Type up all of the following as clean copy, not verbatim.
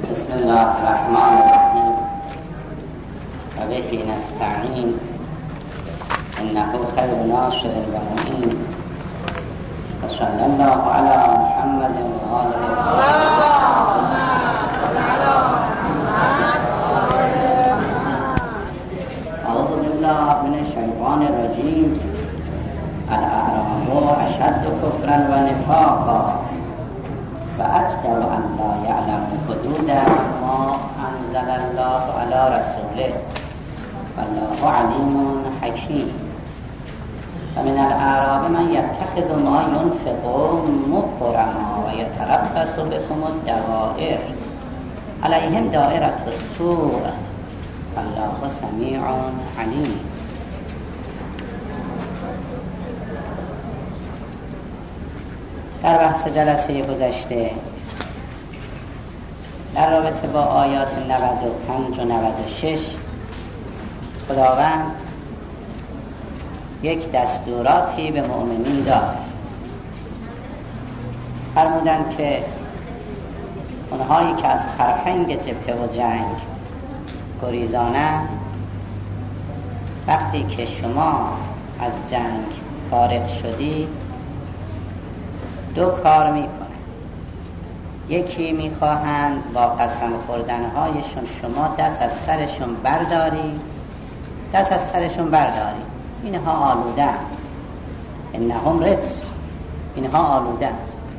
بسم الله الرحمن الرحیم و به نستعین انه خیر ناصر و معین و صلی الله علی محمد و آله اعوذ بالله من الشیطان الرجیم الاعراب اشد کفرا و نفاقا و اجدر ان لا یعلم حدود ما انزل الله علی رسوله والله علیم حکیم و من الاعراب من یتخذ ما ینفق مغرما و یتربص بكم الدوائر علیهم دائرة السوء والله سمیع علیم. در بحث جلسه گذشته در رابطه با آیات 95 و 96 خداوند یک دستوراتی به مؤمنین داد. فرمودند که اونهایی که از فرهنگ جبهه و جنگ گریزانند وقتی که شما از جنگ فارغ شدید دو کار میکنن. یکی میخواهند با قسم خوردنهایشون شما دست از سرشون برداری. اینها آلودن، انهم رجس، اینها آلودن.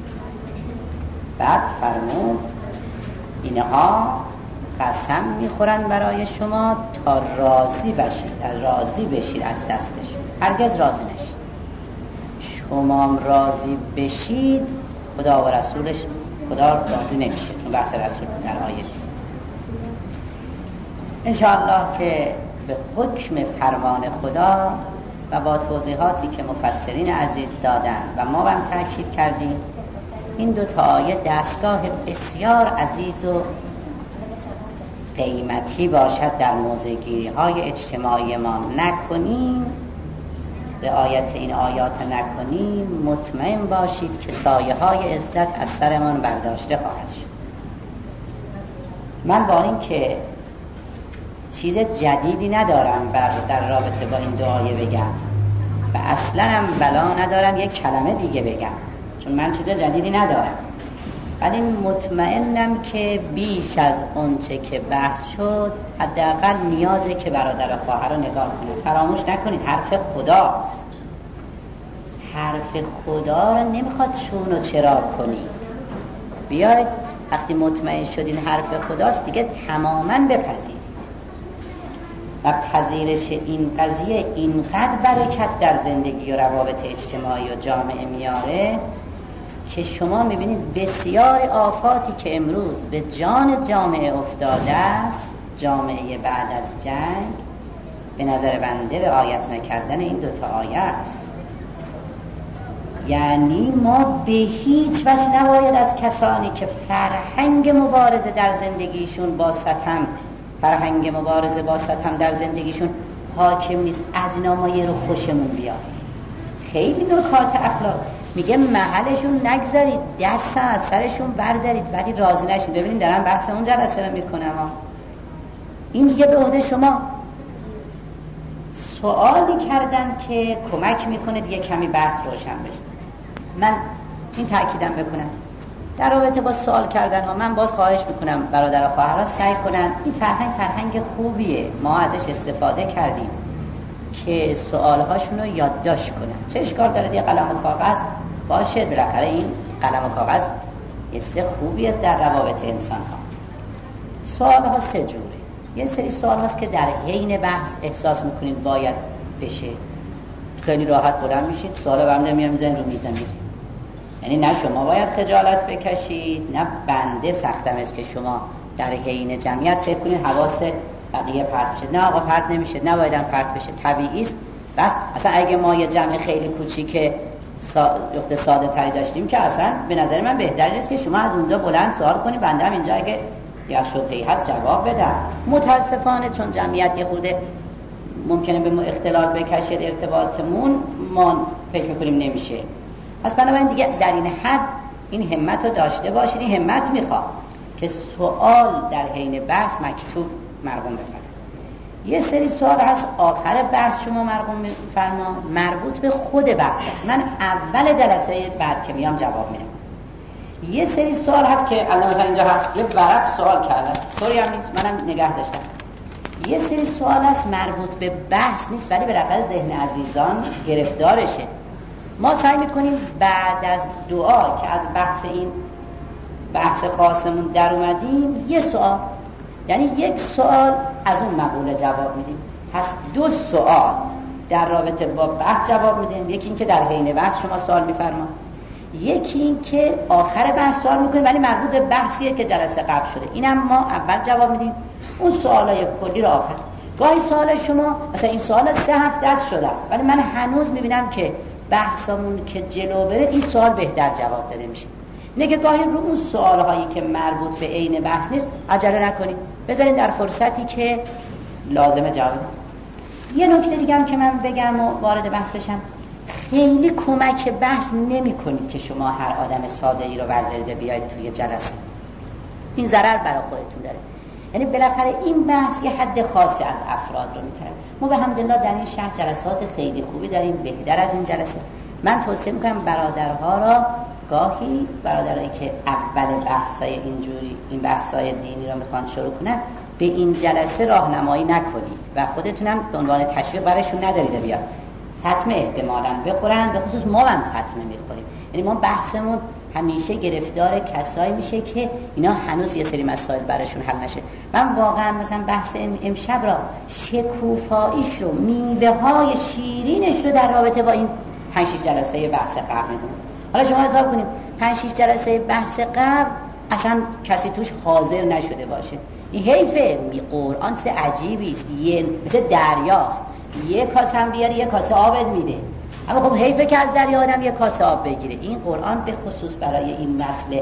بعد فرمود اینها قسم میخورن برای شما تا راضی بشید از دستشون. هرگز راضی نشید. شما راضی بشید خدا و رسولش، خدا راضی نمیشه، چون بحث رسول در آیه نیست. انشاءالله که به حکم فرمان خدا و با توضیحاتی که مفسرین عزیز دادن و ما هم تأکید کردیم این دو تا آیه دستگاه بسیار عزیز و قیمتی باشد در موضع‌گیری های اجتماعی ما. نکنیم رعایت این آیات نکنیم مطمئن باشید که سایه های عزت از سرمان برداشته خواهد شد. من با این که چیز جدیدی ندارم در رابطه با این دو آیه بگم و اصلا هم بلا ندارم یک کلمه دیگه بگم، چون من چیز جدیدی ندارم، ولی مطمئنم که بیش از اونچه که بحث شد حداقل نیازه که برادر و خواهر رو نگاه کنید. فراموش نکنید حرف خداست. حرف خدا رو نمیخواد چون و چرا کنید. بیاید وقتی مطمئن شدین حرف خداست دیگه تماما بپذیرید. و پذیرش این قضیه اینقدر برکت در زندگی و روابط اجتماعی و جامعه میاره که شما میبینید بسیار آفاتی که امروز به جان جامعه افتاده است، جامعه بعد از جنگ، به نظر بنده رعایت نکردن این دوتا آیه است. یعنی ما به هیچ وجه نباید از کسانی که فرهنگ مبارزه در زندگیشون با ستم در زندگیشون حاکم نیست، از اینا ما یه رو خوشمون بیاد. خیلی نکات اخلاق میگه محلشون نگذارید، دست از سرشون بردارید ولی راضی نشید. ببینید دارم بحث اون جلسه رو میکنم. این دیگه به عهده شما. سوالی کردن که کمک میکنه دیگه کمی بحث روشن بشه. من این تأکیدم بکنم در رابطه با سوال کردن ها، من باز خواهش میکنم برادر و خواهرها سعی کنن این فرهنگ خوبیه، ما ازش استفاده کردیم که سوالهاشون رو یادداشت کنن. چه اشکال داره یه قلم و کاغذ باشه؟ بالاخره این قلم و کاغذ یه چیز خوبی است در روابط انسان ها. سوال ها سه جوره. یه سری سوال هاست که در حین بحث احساس میکنید باید بشه، خیلی راحت بلند میشید سوال رو هم میذارید رو میز میرید. یعنی نه شما باید خجالت بکشید نه بنده سختم است که شما در حین جمعیت فکر کنید حواس بقیه پرت بشه. نه آقا پرت نمیشه، نبایدم پرت بشه، طبیعی است. بس اصلا اگه ما یه جمع خیلی کوچیک نقطه ساده تری داشتیم که اصلا به نظر من بهتر نیست که شما از اونجا بلند سوال کنید، بنده هم اینجا اگه یک شبهه‌ای هست جواب بدم. متاسفانه چون جمعیت یه خورده ممکنه به ما اختلال بکشه ارتباطمون، ما فکر می‌کنیم نمیشه. پس بنابراین دیگه در این حد این همت رو داشته باشید. این همت میخواد که سوال در حین بحث مکتوب مرقوم بفرمایید. یه سری سوال هست آخر بحث شما مرقوم میفرما، مربوط به خود بحث است، من اول جلسه بعد که میام جواب میدم. یه سری سوال هست که الان مثلا اینجا هست یه ورق سوال کردم، طوری هم نیست، منم نگه داشتم. یه سری سوال هست مربوط به بحث نیست ولی بالاخره ذهن عزیزان گرفتارشه. ما سعی میکنیم بعد از دعا که از بحث خاصمون در اومدیم یه سوال، یعنی یک سوال از اون مقوله جواب میدیم، پس 2 سوال در رابطه با بحث جواب میدیم. یکی این که در حین بحث شما سوال میفرما، یکی این که آخر بحث سوال میکنیم ولی مربوط به بحثیه که جلسه قبل شده، اینم ما اول جواب میدیم، اون سوالای کلی رو آخر. گاهی سوال شما مثلا این سوال 3 هفته است شده است ولی من هنوز میبینم که بحثمون که جلو بره این سوال بهتر جواب داده میشه. اینه که گاهی رو اون سوالهایی که مربوط به عین بحث نیست عجله نکنید، بذارید در فرصتی که لازمه جواب. یه نکته دیگه هم که من بگم و وارد بحث بشم، خیلی کمک بحث نمی کنید که شما هر آدم ساده ای رو بردارید بیاید توی جلسه، این ضرر برای خودتون داره. یعنی بالاخره این بحث یه حد خاصی از افراد رو میتونه. ما به حمدالله در این شهر جلسات خیلی خوبی داریم، بهتر از این جلسه. من توصیه میکنم برادرها را، گاهی برادرایی که اول بحثای اینجوری این بحثای دینی رو میخوان شروع کنن، به این جلسه راهنمایی نکنید و خودتونم به عنوان تشویق برایشون ندارید بیاد. سطمه احتمالاً بخورن، به خصوص ما هم سطمه میخوریم. یعنی ما بحثمون همیشه گرفتار کسایی میشه که اینا هنوز یه سری مسائل براشون حل نشه. من واقعا مثلا بحث امشب را شکوفاییش رو، میوه های شیرینش رو در رابطه با این 5-6 جلسه بحث قبل میدونم. حالا شما حساب کنید 5-6 جلسه بحث قبل اصلا کسی توش حاضر نشده باشه. این حیفه. قرآن چیز عجیبی است، مثل دریاست، یه کاسه هم بیاری یه کاسه آبت میده، اما خب حیفه که از دریا آدم یه کاسه آب بگیره. این قرآن به خصوص برای این مسئله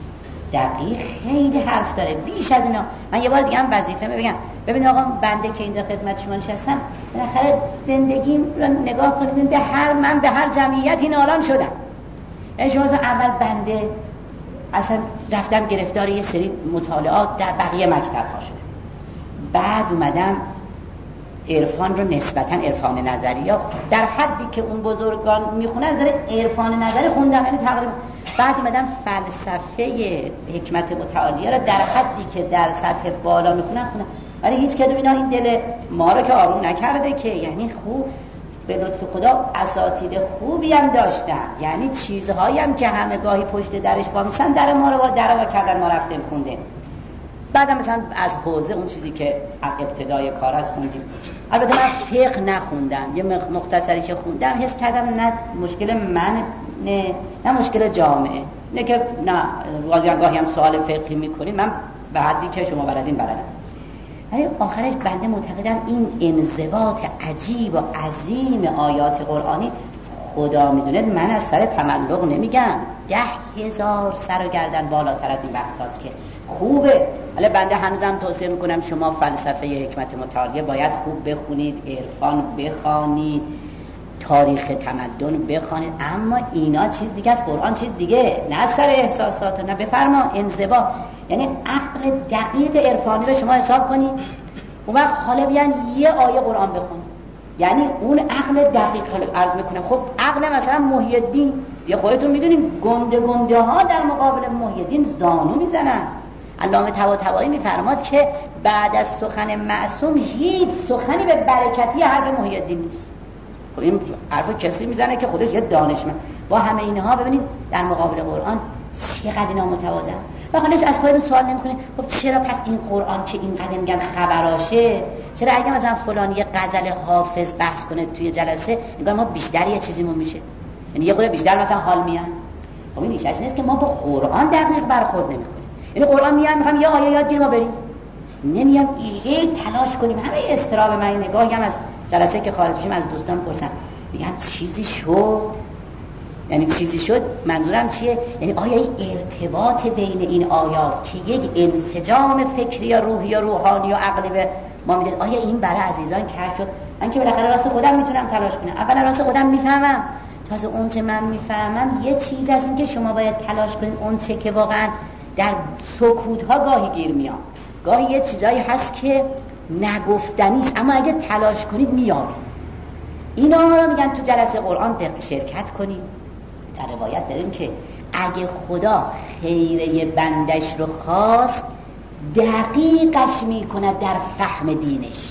دقیق خیلی حرف داره، بیش از اینا. من یه بار دیگه هم وظیفه بگم، ببین آقا بنده که اینجا خدمت شما نشستم، بالاخره زندگیم رو نگاه کنید، من به هر جمعیتی نالان شدم. یعنی شما اول بنده اصلا رفتم گرفتار یه سری مطالعات در بقیه مکتب ها شدم، بعد اومدم عرفان رو نسبتاً عرفان نظری یا در حدی که اون بزرگان میخونن از عرفان نظری خوندم، یعنی تقریبا. بعد اومدم فلسفه حکمت متعالیه رو در حدی که در سطح بالا میخونن خوندم، ولی هیچ کدوم اینا این دل ما رو که آروم نکرده که. یعنی خوب به لطف خدا اساتید خوبی هم داشتن، یعنی چیزهایی هم که همه گاهی پشت درش وامیستن در ما رو دروا کردن، ما رفتیم خوندیم. بعدم مثلا از حوزه اون چیزی که ابتدای کار از خوندیم. البته من فقه نخوندم، یه مختصری که خوندم حس کردم نه مشکل من نه مشکل جامعه، نه که نه گاهی هم سوال فقهی میکنیم، من به حدی که شما بلدین بلدم. ولی آخرش بنده معتقدم این انضباط عجیب و عظیم آیات قرآنی خدا میدونه، من از سر تملق نمیگم، 10,000 سر و گردن بالاتر از این بحث هاست که خوبه. ولی بنده هنوزم توصیه میکنم شما فلسفه حکمت متعالیه باید خوب بخونید، عرفان بخوانید، تاریخ تمدن بخوانید، اما اینا چیز دیگه است، قرآن چیز دیگه، نه سر احساسات، نه بفرما انضباط. یعنی عقل دقیق عرفانی رو شما حساب کنید، اون وقت حالا بیان یه آیه قرآن بخونید، یعنی اون عقل دقیق عرض میکنه. خب عقل مثلا محی الدین، یا خودتون میدونین گنده ها در مقابل محی الدین زانو میزنن. علامه طباطبایی میفرماد که بعد از سخن معصوم هیچ سخنی به برکتی حرف محی الدین نیست. خب این حرف کسی میزنه که خودش یه دانشمند. با همه اینها ببینید در مقابل قرآن چقدر اینا متواضع. و خودش از خودتون سوال نمیکنه خب چرا پس این قرآن که اینقدر میگن خبراشه، چرا اگه مثلا فلان یه غزل حافظ بحث کنه توی جلسه انگار ما بیشتر یه چیزیمون میشه، یعنی یه خود بیشتر مثلا حال میاد. خب این ایشش نیست که ما با قرآن دقیق برخورد نمیکنیم. یعنی قرآن میگم یه آیه یاد گیریم ما بریم، نمیام ایه تلاش کنیم. همه استراب من نگاهی هم از جلسه که خارج میشیم از دوستان پرسن، میگم چیزی شد، یعنی چیزی شد منظورم چیه؟ یعنی آیا این ارتباط بین این آیات که یک انسجام فکری یا روحی یا روحانی یا عقلی به ما میده، آیا این برای عزیزان کشف شد؟ من که بالاخره راست خودم میتونم تلاش کنم، اولا راست خودم میفهمم، تازه اون چه من میفهمم یه چیز از این که شما باید تلاش کنید اون چه که واقعا در سکوت ها گاهی گیر میام، گاهی یه چیزایی هست که نگفتنیست اما اگه تلاش کنید میابید. اینا رو میگن تو جلسه قرآن شرکت کنید. در روایت داریم که اگه خدا خیره بندش رو خواست دقیقش میکنه در فهم دینش،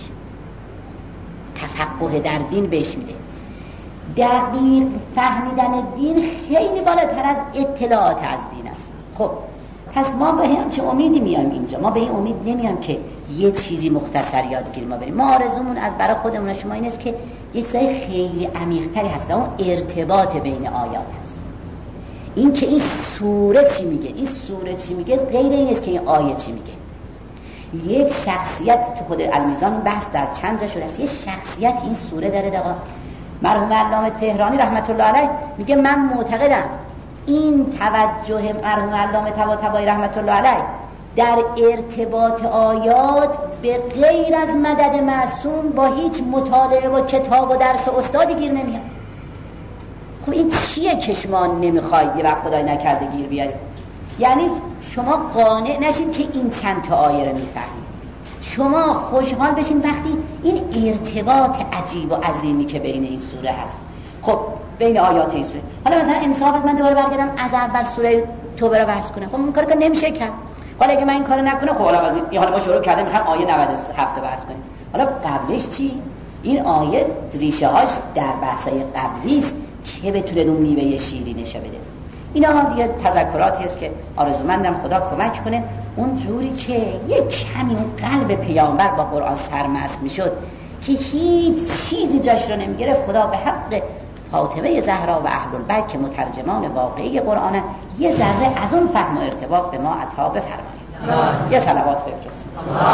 تفقه در دین بهش میده. دقیق فهمیدن دین خیلی بالاتر از اطلاعات از دین است. خب پس ما به همچه امیدی میایم اینجا، ما به این امید نمیایم که یه چیزی مختصر یادگیری ما بریم. ما آرزومون از برای خودمون و شما این است که یه چیزای خیلی عمیق‌تری هست، اون ارتباط بین آیات هست. این که این سوره چی میگه، این سوره چی میگه غیر این است که این آیه چی میگه. یک شخصیت تو خود المیزان، این بحث در چند جا شده است، یه شخصیت این سوره داره. دقیقا مرحوم علامه تهرانی رحمت الله علیه میگه من معتقدم این توجه مرحوم علامه طباطبایی رحمت الله علیه در ارتباط آیات به غیر از مدد معصوم با هیچ مطالعه و کتاب و درس و استادی گیر نمیاد. خب این چیه که شما نمیخواید یه وقت خدای نکرده گیر بیارید؟ یعنی شما قانع نشید که این چند تا آیه رو میفهمید، شما خوشحال بشین وقتی این ارتباط عجیب و عظیمی که بین این سوره هست، خب بین آیات این سوره. حالا مثلا انصاف از من دوباره برگردم از اول سوره توبه رو بحث کنم، خب این کارو که نمیشه کرد. حالا اگه من این کارو نکنم، خب حالا حالا ما شروع کردیم میخوام آیه 97 بحث کنیم. حالا قبلش چی؟ این آیه ریشه هاش در بحثای قبلی است که بتونه اون میوه شیرینش بده. اینا دیگه تذکراتی است که آرزومندم خدا کمک کنه اون جوری که یک کمی اون قلب پیامبر با قرآن سرمست میشد که هیچ چیزی جاش رو نمیگرفت. خدا به حق فاطمه زهرا و اهل البیت که مترجمان واقعی قرآن یه ذره از اون فهم و ارتباط به ما عطا بفرمایید. یه صلوات بفرستید.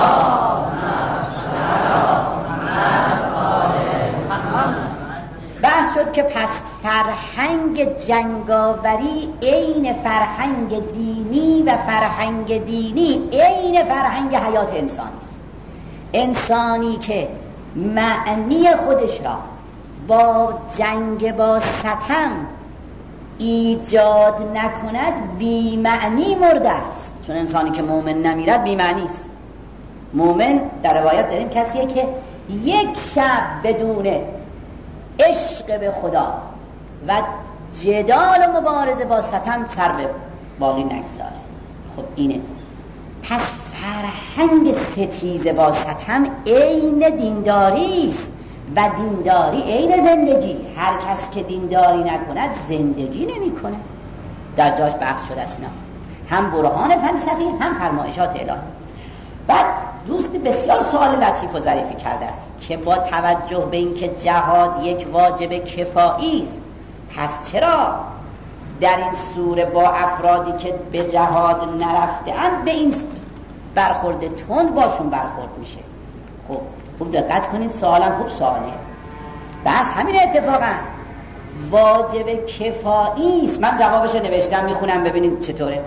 بحث شد که پس فرهنگ جنگاوری عین فرهنگ دینی و فرهنگ دینی عین فرهنگ حیات انسانی است. انسانی که معنی خودش را با جنگ با ستم ایجاد نکند بی معنی مرده است. چون انسانی که مؤمن نمیرد بی معنی است. مؤمن در روایت داریم کسیه که یک شب بدون عشق به خدا و جدال و مبارزه با ستم سر به باقی نگذاره. خب اینه. پس فرهنگ ستیزه با ستم عین دینداری است و دینداری عین زندگی. هر کس که دینداری نکند زندگی نمیکنه. در جاش بحث شده است اینا، هم برهان فلسفی هم فرمایشات الهی. بعد دوست بسیار سوال لطیف و ظریفی کرده است که با توجه به اینکه جهاد یک واجب کفایی است، پس چرا در این سوره با افرادی که به جهاد نرفته‌اند به این برخورد تند باشون برخورد میشه؟ خب خوب دقت کنید، سوالم خوب سوالیه. بس همین اتفاقا واجب کفایی است. من جوابش رو نوشتم، میخونم ببینید چطوره.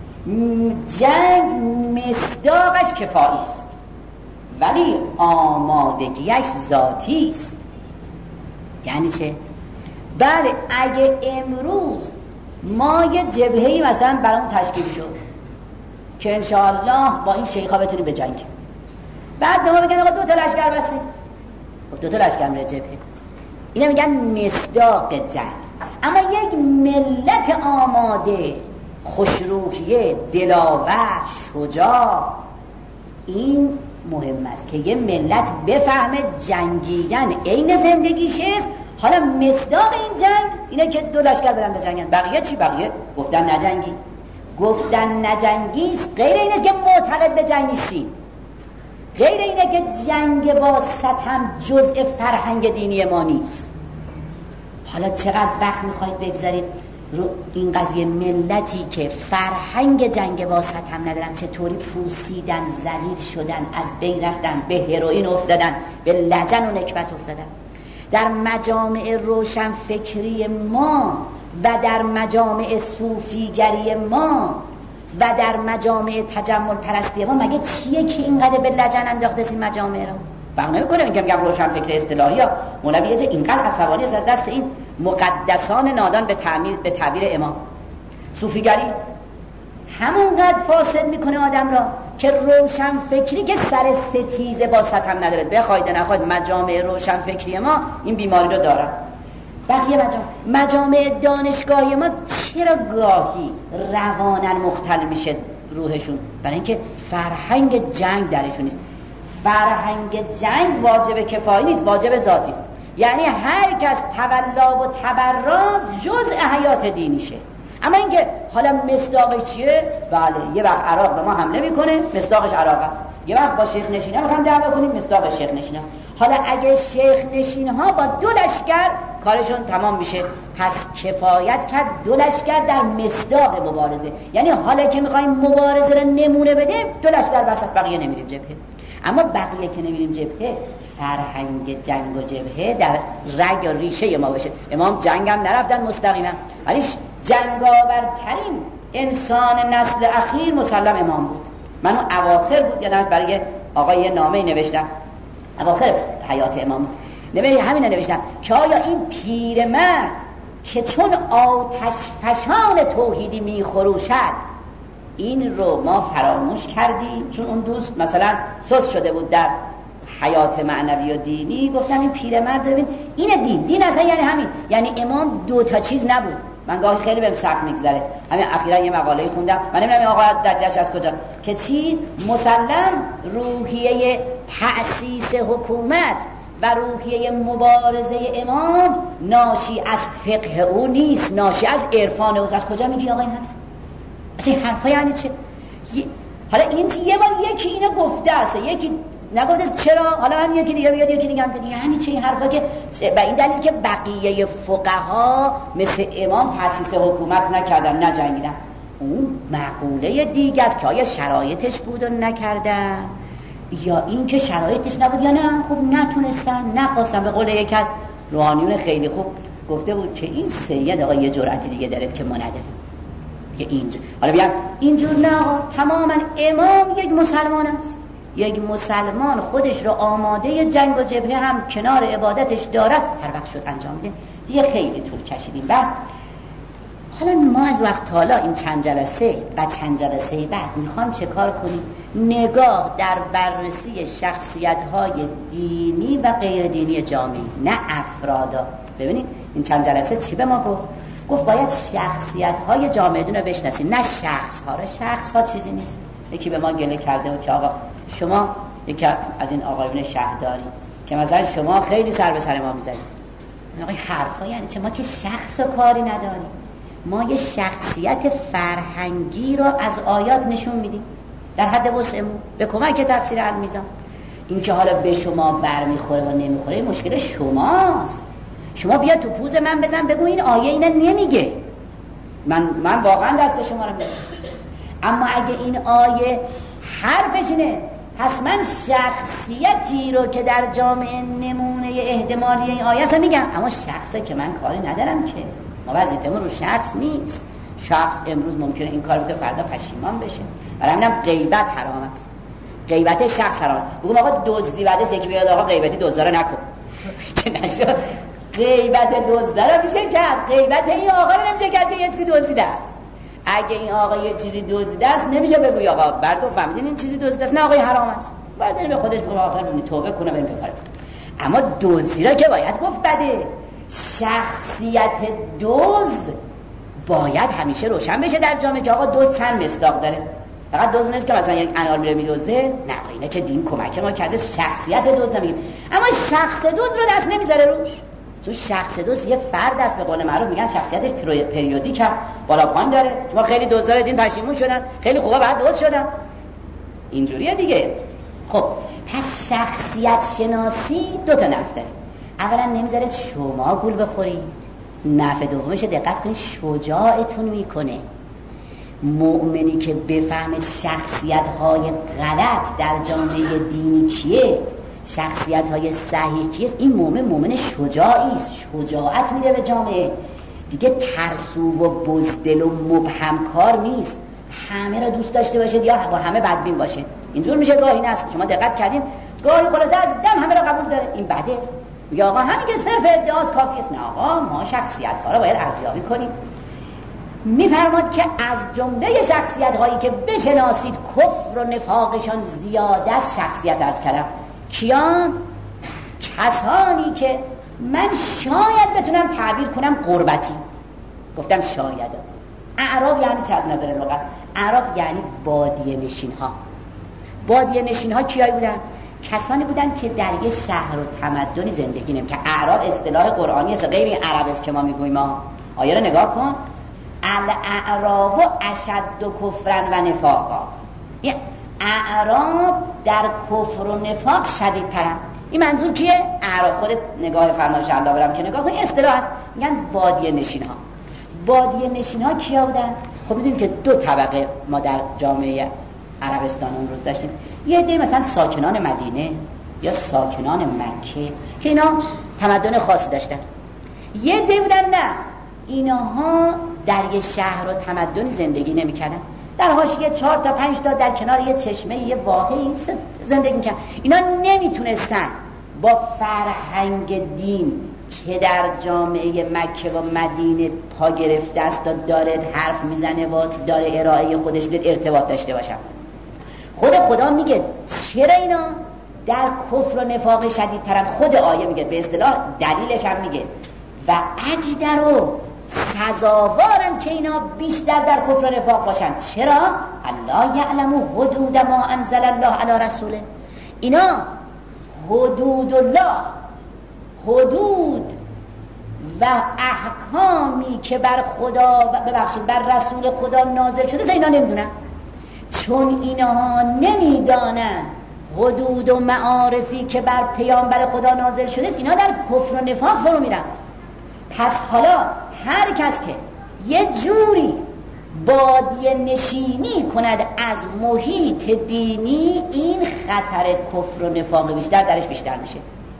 جنگ مصداقش کفایی است ولی آمادگیش ذاتی است. یعنی چه؟ بله اگه امروز ما یه جبهه‌ای مثلا برامون تشکیل شد که انشاءالله با این شیخا بتونیم بجنگیم، بعد به ما بگن آقا 2 تا لشکر بسه، خب 2 تا لشکر میره جبهه، اینا میگن مصداق جنگ. اما یک ملت آماده، خوشروحیه، دلاور، شجاع، این مهم است که یه ملت بفهمه جنگیدن عین زندگیش است. حالا مصداق این جنگ اینه که 2 لشکر برن بجنگن. بقیه چی؟ بقیه گفتن نجنگی. گفتن نجنگی است غیر این است که معتقد به جنگ نیستی، غیر اینه که جنگ با ستم جزء فرهنگ دینی ما نیست. حالا چقدر وقت میخواید بگذارید رو این قضیه؟ ملتی که فرهنگ جنگ با ستم ندارن چطوری پوسیدن، ذلیل شدن، از بین رفتن، به هروئین افتادن، به لجن و نکبت افتادن. در مجامع روشن فکری ما و در مجامع صوفیگری ما و در مجامع تجمل پرستی ما مگه چیه که اینقدر به لجن انداخته این مجامع رو؟ فهم نمی‌کنه این که میگم روشن فکر اصطلاحی ها مولوی یه جا اینقدر عصبانی است از دست این مقدسان نادان به تعبیر امام. صوفیگری همونقدر فاسد میکنه آدم را که روشن فکری که سر ستیزه با ستم نداره. بخواید نخواید مجامع روشن فکری ما این بیماری رو دارن. بقیه مجامع دانشگاهی ما چرا گاهی روانن مختل میشه روحشون؟ برای اینکه فرهنگ جنگ درشون نیست. فرهنگ جنگ واجب کفایی نیست، واجب ذاتی است. یعنی هر کس تولا و تبرا جزء حیات دینیشه. اما اینکه حالا مصداقش چیه؟ بله، یه وقت عراق به ما حمله میکنه، مصداقش عراق است. یه وقت با شیخ نشینا میخوام دعوا کنیم، مصداقش شیخ نشین است. حالا اگه شیخ نشین ها با 2 لشکر کارشون تمام میشه، پس کفایت کرد 2 لشکر در مصداق مبارزه. یعنی حالا که میخوایم مبارزه رو نمونه بدیم 2 لشکر بس است، بقیه نمیریم جبهه. اما بقیه که نمیریم جبهه، فرهنگ جنگ و جبهه در رگ و ریشه ما باشه. امام جنگ هم نرفتن مستقیما، ولی جنگاورترین انسان نسل اخیر مسلم امام بود. من اون اواخر بود یادم از برای آقای نامه نوشتم، اواخر حیات امام همین نوشتم که آیا این پیرمرد که چون آتش فشان توحیدی میخروشد این رو ما فراموش کردیم؟ چون اون دوست مثلا سوس شده بود در حیات معنوی و دینی. گفتم این پیرمرد ببین، این دین اصلا یعنی همین، یعنی امام 2 تا چیز نبود. من گاهی خیلی بهم سخت میگذره. همین اخیرا یه مقاله خوندم، من نمیدونم این آقا درجهش از کجاست، که چی مسلم روحیه تأسیس حکومت و روحیه مبارزه امام ناشی از فقه او نیست، ناشی از عرفان او. از کجا میگی آقا این حرف؟ اصلا این حرفا یعنی چه؟ حالا این یه بار یکی اینو گفته است، یکی نگفته چرا؟ حالا من یکی دیگه بیاد یکی دیگه هم که یعنی چه این حرفا؟ که به این دلیل که بقیه فقها مثل امام تأسیس حکومت نکردن، نجنگیدن. اون معقوله دیگه است که آیا شرایطش بود و نکردن، یا این که شرایطش نبود یا نه خب نتونستن، نخواستن. به قول یکی از روحانیون خیلی خوب گفته بود که این سید آقا یه جرأتی دیگه داره که ما نداریم، که اینجور. حالا بیان اینجور نه، تماما امام یک مسلمان است. یک مسلمان خودش رو آماده جنگ و جبهه هم کنار عبادتش دارد، هر وقت شد انجام بده. دیگه خیلی طول کشیدیم. بس حالا ما از وقت حالا این چند جلسه و چند جلسه بعد میخوام چه کار کنیم؟ نگاه در بررسی شخصیت‌های دینی و غیر دینی جامعه، نه افرادا. ببینید این چند جلسه چی به ما گفت باید شخصیت‌های جامعه رو بشناسید، نه شخص‌ها را. شخص‌ها چیزی نیست. یکی به ما گله کرده بود که آقا شما یکی از این آقایون شهرداری که مثلا شما خیلی سر به سر ما می‌زنید. آقا حرفا یعنی چه؟ ما که شخص و کاری نداریم، ما یه شخصیت فرهنگی رو از آیات نشون میدیم در حد وسعمون به کمک تفسیر المیزان. این که حالا به شما برمیخوره و نمیخوره مشکل شماست. شما بیا تو پوز من بزن بگو این آیه اینه نمیگه، من واقعا دست شما رو میگم. اما اگه این آیه حرفش اینه، پس من شخصیتی رو که در جامعه نمونه احتمالی این آیه رو میگم، اما شخصه که من کاری ندارم که. ما وظیفه‌مون رو شخص نیست. شخص امروز ممکنه این کار بکنه فردا پشیمان بشه. برای همینم غیبت حرام است. غیبت شخص حرام است. بگم آقا دزدی بده، یکی بیاد آقا غیبتی دزدا رو نکن که نشد. غیبت دزدا رو میشه کرد، غیبت این آقا رو نمیشه کرد که یه چیزی دزدیده است. اگه این آقا یه چیزی دزدیده است نمیشه بگوی آقا بردو فهمیدین این چیزی دزدیده است، نه آقا حرام است. باید بریم به خودش بگم آقا توبه کنه بریم بکاره. اما دزدی را که باید گفت بده. شخصیت دزد باید همیشه روشن بشه در جامعه که آقا دزد چند مصداق داره. فقط دزد نیست که مثلا یک انار میره میدزده، نه اینه که دین کمک ما کرده شخصیت دزد میگیم. اما شخص دزد رو دست نمیذاره روش. تو شخص دزد یه فرد است، به قول معروف میگن شخصیتش پریودیک است، بالا پایین داره. شما خیلی دزدار دین پشیمون شدن، خیلی خوبا بعد دزد شدن، اینجوریه دیگه. خب پس شخصیت شناسی 2 تا نفع داره. اولا نمیذارید شما گول بخورید، نفع دومش دقت کنید شجاعتون میکنه. مؤمنی که بفهمید شخصیت‌های غلط در جامعه دینی چیه، شخصیت‌های صحیح چیست، این مؤمن شجاعی است، شجاعت میده به جامعه دیگه. ترسو و بزدل و مبهم کار نیست، همه را دوست داشته باشه یا با همه بدبین باشه. اینجور میشه گاهی نه. شما دقت کردین گاهی خلاصه از دم همه را قبول داره، این بده. میگه آقا همین که صرف ادعاست کافی است. نه آقا، ما شخصیت‌ها رو باید ارزیابی کنیم. میفرماد که از جمله شخصیت هایی که بشناسید کفر و نفاقشان زیاده از شخصیت عرض کردم کیان؟ کسانی که من شاید بتونم تعبیر کنم قربتی، گفتم شاید. اعراب یعنی چه از نظر لغت؟ اعراب یعنی بادیه نشین ها. بادیه نشین ها کیایی بودن؟ کسانی بودن که در یه شهر و تمدنی زندگی نمی که اعراب اصطلاح قرآنی است، غیر این عرب است که ما میگوییم. ما آیه رو نگاه کن، الاعراب اشد کفرا و نفاقا. اعراب در کفر و نفاق شدیدترن. این منظور کیه؟ اعراب. خودت نگاه فرمایش الله برم که نگاه کن، این اصطلاح است، میگن بادیه نشین ها. بادیه نشین ها کیا بودن؟ خب میدونیم که دو طبقه ما در جامعه عربستان اون روز داشتیم. یه عده مثلا ساکنان مدینه یا ساکنان مکه که اینا تمدن خاصی داشتن. یه عده بودن نه، اینها در یه شهر و تمدنی زندگی نمی‌کردن، در حاشیه 4 تا 5 تا در کنار یه چشمه یه واحه‌ای زندگی می‌کردن. اینا نمیتونستن با فرهنگ دین که در جامعه مکه و مدینه پا گرفته است و داره حرف میزنه و داره ارائه خودش میده ارتباط داشته باشن. خدا میگه چرا اینا در کفر و نفاق شدیدترن؟ خود آیه میگه، به اصطلاح دلیلش هم میگه و اجدروا سزاوارن که اینا بیشتر در کفر و نفاق باشن. چرا؟ الله یعلم حدود ما انزل الله علی رسوله. اینا حدود الله، حدود و احکامی که بر خدا ببخشید بر رسول خدا نازل شده اینا نمیدونن، چون اینها نمیدانن حدود و معارفی که بر پیامبر خدا نازل شده اینا در کفر و نفاق فرو میرن. پس حالا هر کس که یه جوری بادیه نشینی کند از محیط دینی، این خطر کفر و نفاق بیشتر درش بیشتر میشه.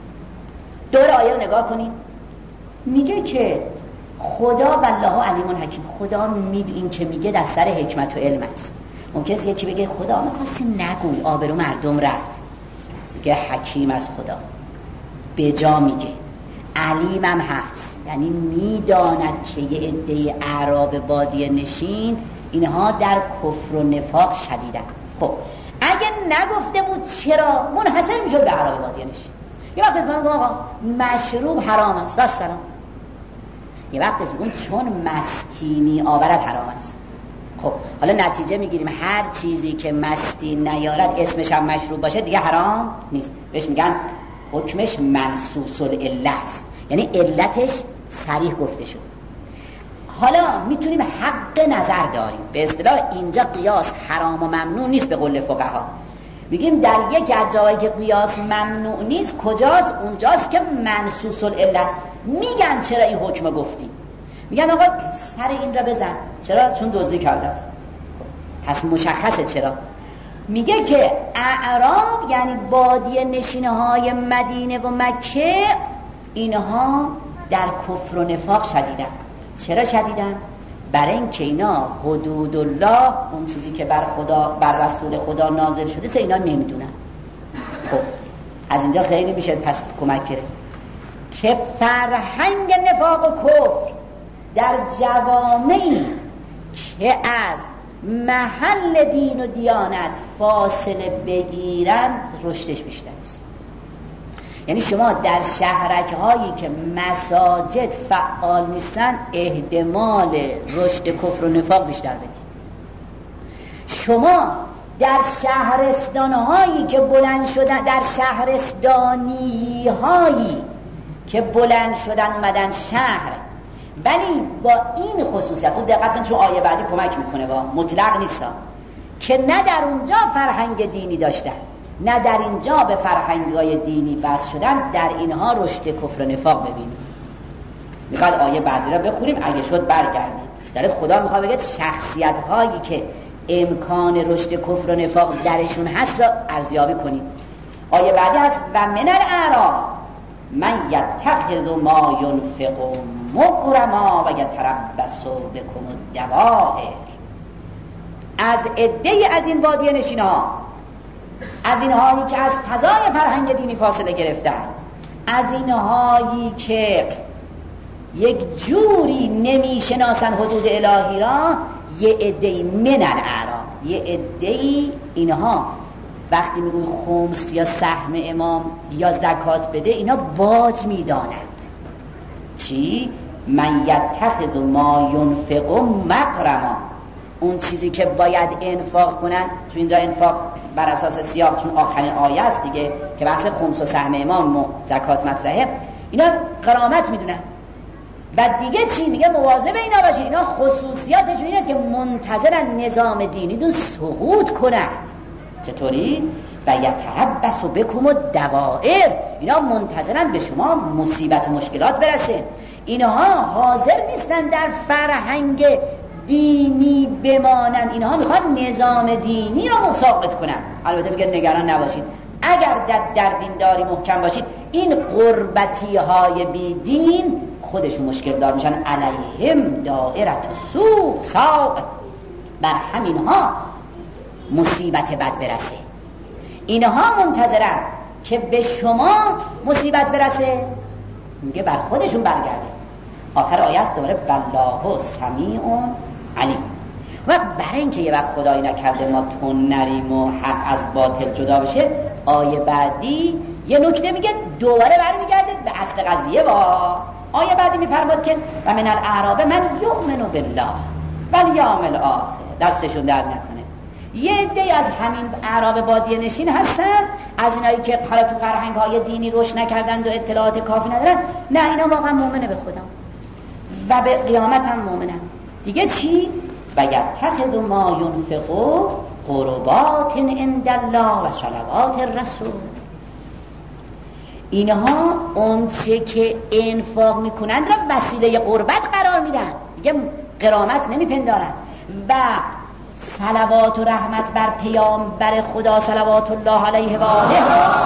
دور آیه رو نگاه کنید، میگه که خدا والله علیم حکیم. خدا این که میگه در سر حکمت و علم است. ممکنه یکی بگه خدا میخواستی نگو آبرو مردم رفت، میگه حکیم از خدا به جا میگه، علیمم هست، یعنی میداند که یه عده اعراب بادیه نشین اینها در کفر و نفاق شدیدن. خب اگه نگفته بود چرا منحصر میشد به اعراب بادیه نشین. یه وقت اسم میگم آقا مشروب حرام است و سلام، یه وقت اسم میگم چون مستی می آورد حرام است. خب حالا نتیجه میگیریم هر چیزی که مستی نیارد اسمش هم مشروب باشه دیگه حرام نیست، بهش میگن حکمش منصوص العله است، یعنی علتش صریح گفته شد. حالا میتونیم حق نظر داریم، به اصطلاح اینجا قیاس حرام و ممنوع نیست به قول فقها. میگیم در یک از جایی که قیاس ممنوع نیست کجاست؟ اونجاست که منصوص العله است. میگن چرا این حکم گفتیم؟ میگن آقا سر این را بزن. چرا؟ چون دزدی کرده است. پس مشخصه چرا. میگه که اعراب یعنی بادیه نشینهای مدینه و مکه، اینها در کفر و نفاق شدیدن. چرا شدیدن؟ برای اینکه اینا حدود الله، اون چیزی که بر خدا بر رسول خدا نازل شده سه اینا نمیدونن. خب از اینجا خیلی میشه پس کمک کرد که فرهنگ نفاق و کفر در جوامعی که از محل دین و دیانت فاصله بگیرن رشدش بیشتر است. یعنی شما در شهرک هایی که مساجد فعال نیستن احتمال رشد کفر و نفاق بیشتر بدید. شما در شهرستان هایی که بلند شدن، در شهرستانی هایی که بلند شدن اومدن شهر، ولی با این خصوصیت خوب دقت کنید چون آیه بعدی کمک میکنه، با مطلق نیستن که نه در اونجا فرهنگ دینی داشتن نه در اینجا به فرهنگ‌های دینی وصل شدن، در اینها رشد کفر و نفاق ببینید. میخواد آیه بعدی را بخونیم اگه شد برگردیم. در خدا میخواد بگه شخصیت هایی که امکان رشد کفر و نفاق درشون هست را ارزیابی کنیم. آیه بعدی هست و من الاعراب من یتخذ ما ینفق مغرما و یتربص بکم الدوائر. از عده از این بادیه نشین‌ها، از اینهایی که از فضای فرهنگ دینی فاصله گرفتن، از اینهایی که یک جوری نمیشناسن حدود الهی را، یه عده‌ای من الاعراب، یه عده‌ای اینها وقتی میگوی خمس یا سهم امام یا زکات بده، اینا باج میدانند. چی؟ من یتخذ ما ینفق مغرما، اون چیزی که باید انفاق کنن. چون اینجا انفاق بر اساس سیاق، چون آخرین آیه است دیگه که بحث خمس و سهم امام و زکات مطرحه، اینا غرامت میدونن. بعد دیگه چی؟ میگه مواظب اینا باشید، اینا خصوصیاتشون این است که منتظرن نظام دینی دون سقوط کند. چطوری؟ و یتربص بکم الدوائر، اینا منتظرن به شما مصیبت و مشکلات برسه. اینها حاضر نیستن در فرهنگ دینی بمانن، اینها میخوان نظام دینی رو مساقط کنن. البته میگه نگران نباشید، اگر در دینداری محکم باشید، این قربتی های بی دین خودشون مشکل دار میشن. علیهم دائرة السوء، بر همینها مصیبت بد برسه. اینها منتظرن که به شما مصیبت برسه، میگه بر خودشون برگرده. آخر آیه است دوباره والله سمیع علیم. وقت برای اینکه یه وقت خدایی نکرده ما تون نریم و حق از باطل جدا بشه، آیه بعدی یه نکته میگه، دوباره برمیگرده به اصل قضیه. آیه بعدی میفرماد که و من الاعراب من یؤمن بالله والیوم الاخر، دستشون در نکنه. یه عده از همین اعراب بادیه نشین هستن، از اینایی که حالا تو فرهنگ های دینی رشد نکردند و اطلاعات کافی ندارن، نه اینا واقعا مؤمنه به خدا و به قیامت هم مؤمنن. دیگه چی؟ و یتخذ ما ینفق قربات عند الله و صلوات الرسول. اینها اون چه که انفاق میکنند را وسیله قربت قرار میدن، دیگه قرامت نمیپندارن. و صلوات و رحمت بر پیامبر خدا صلوات الله علیه و آله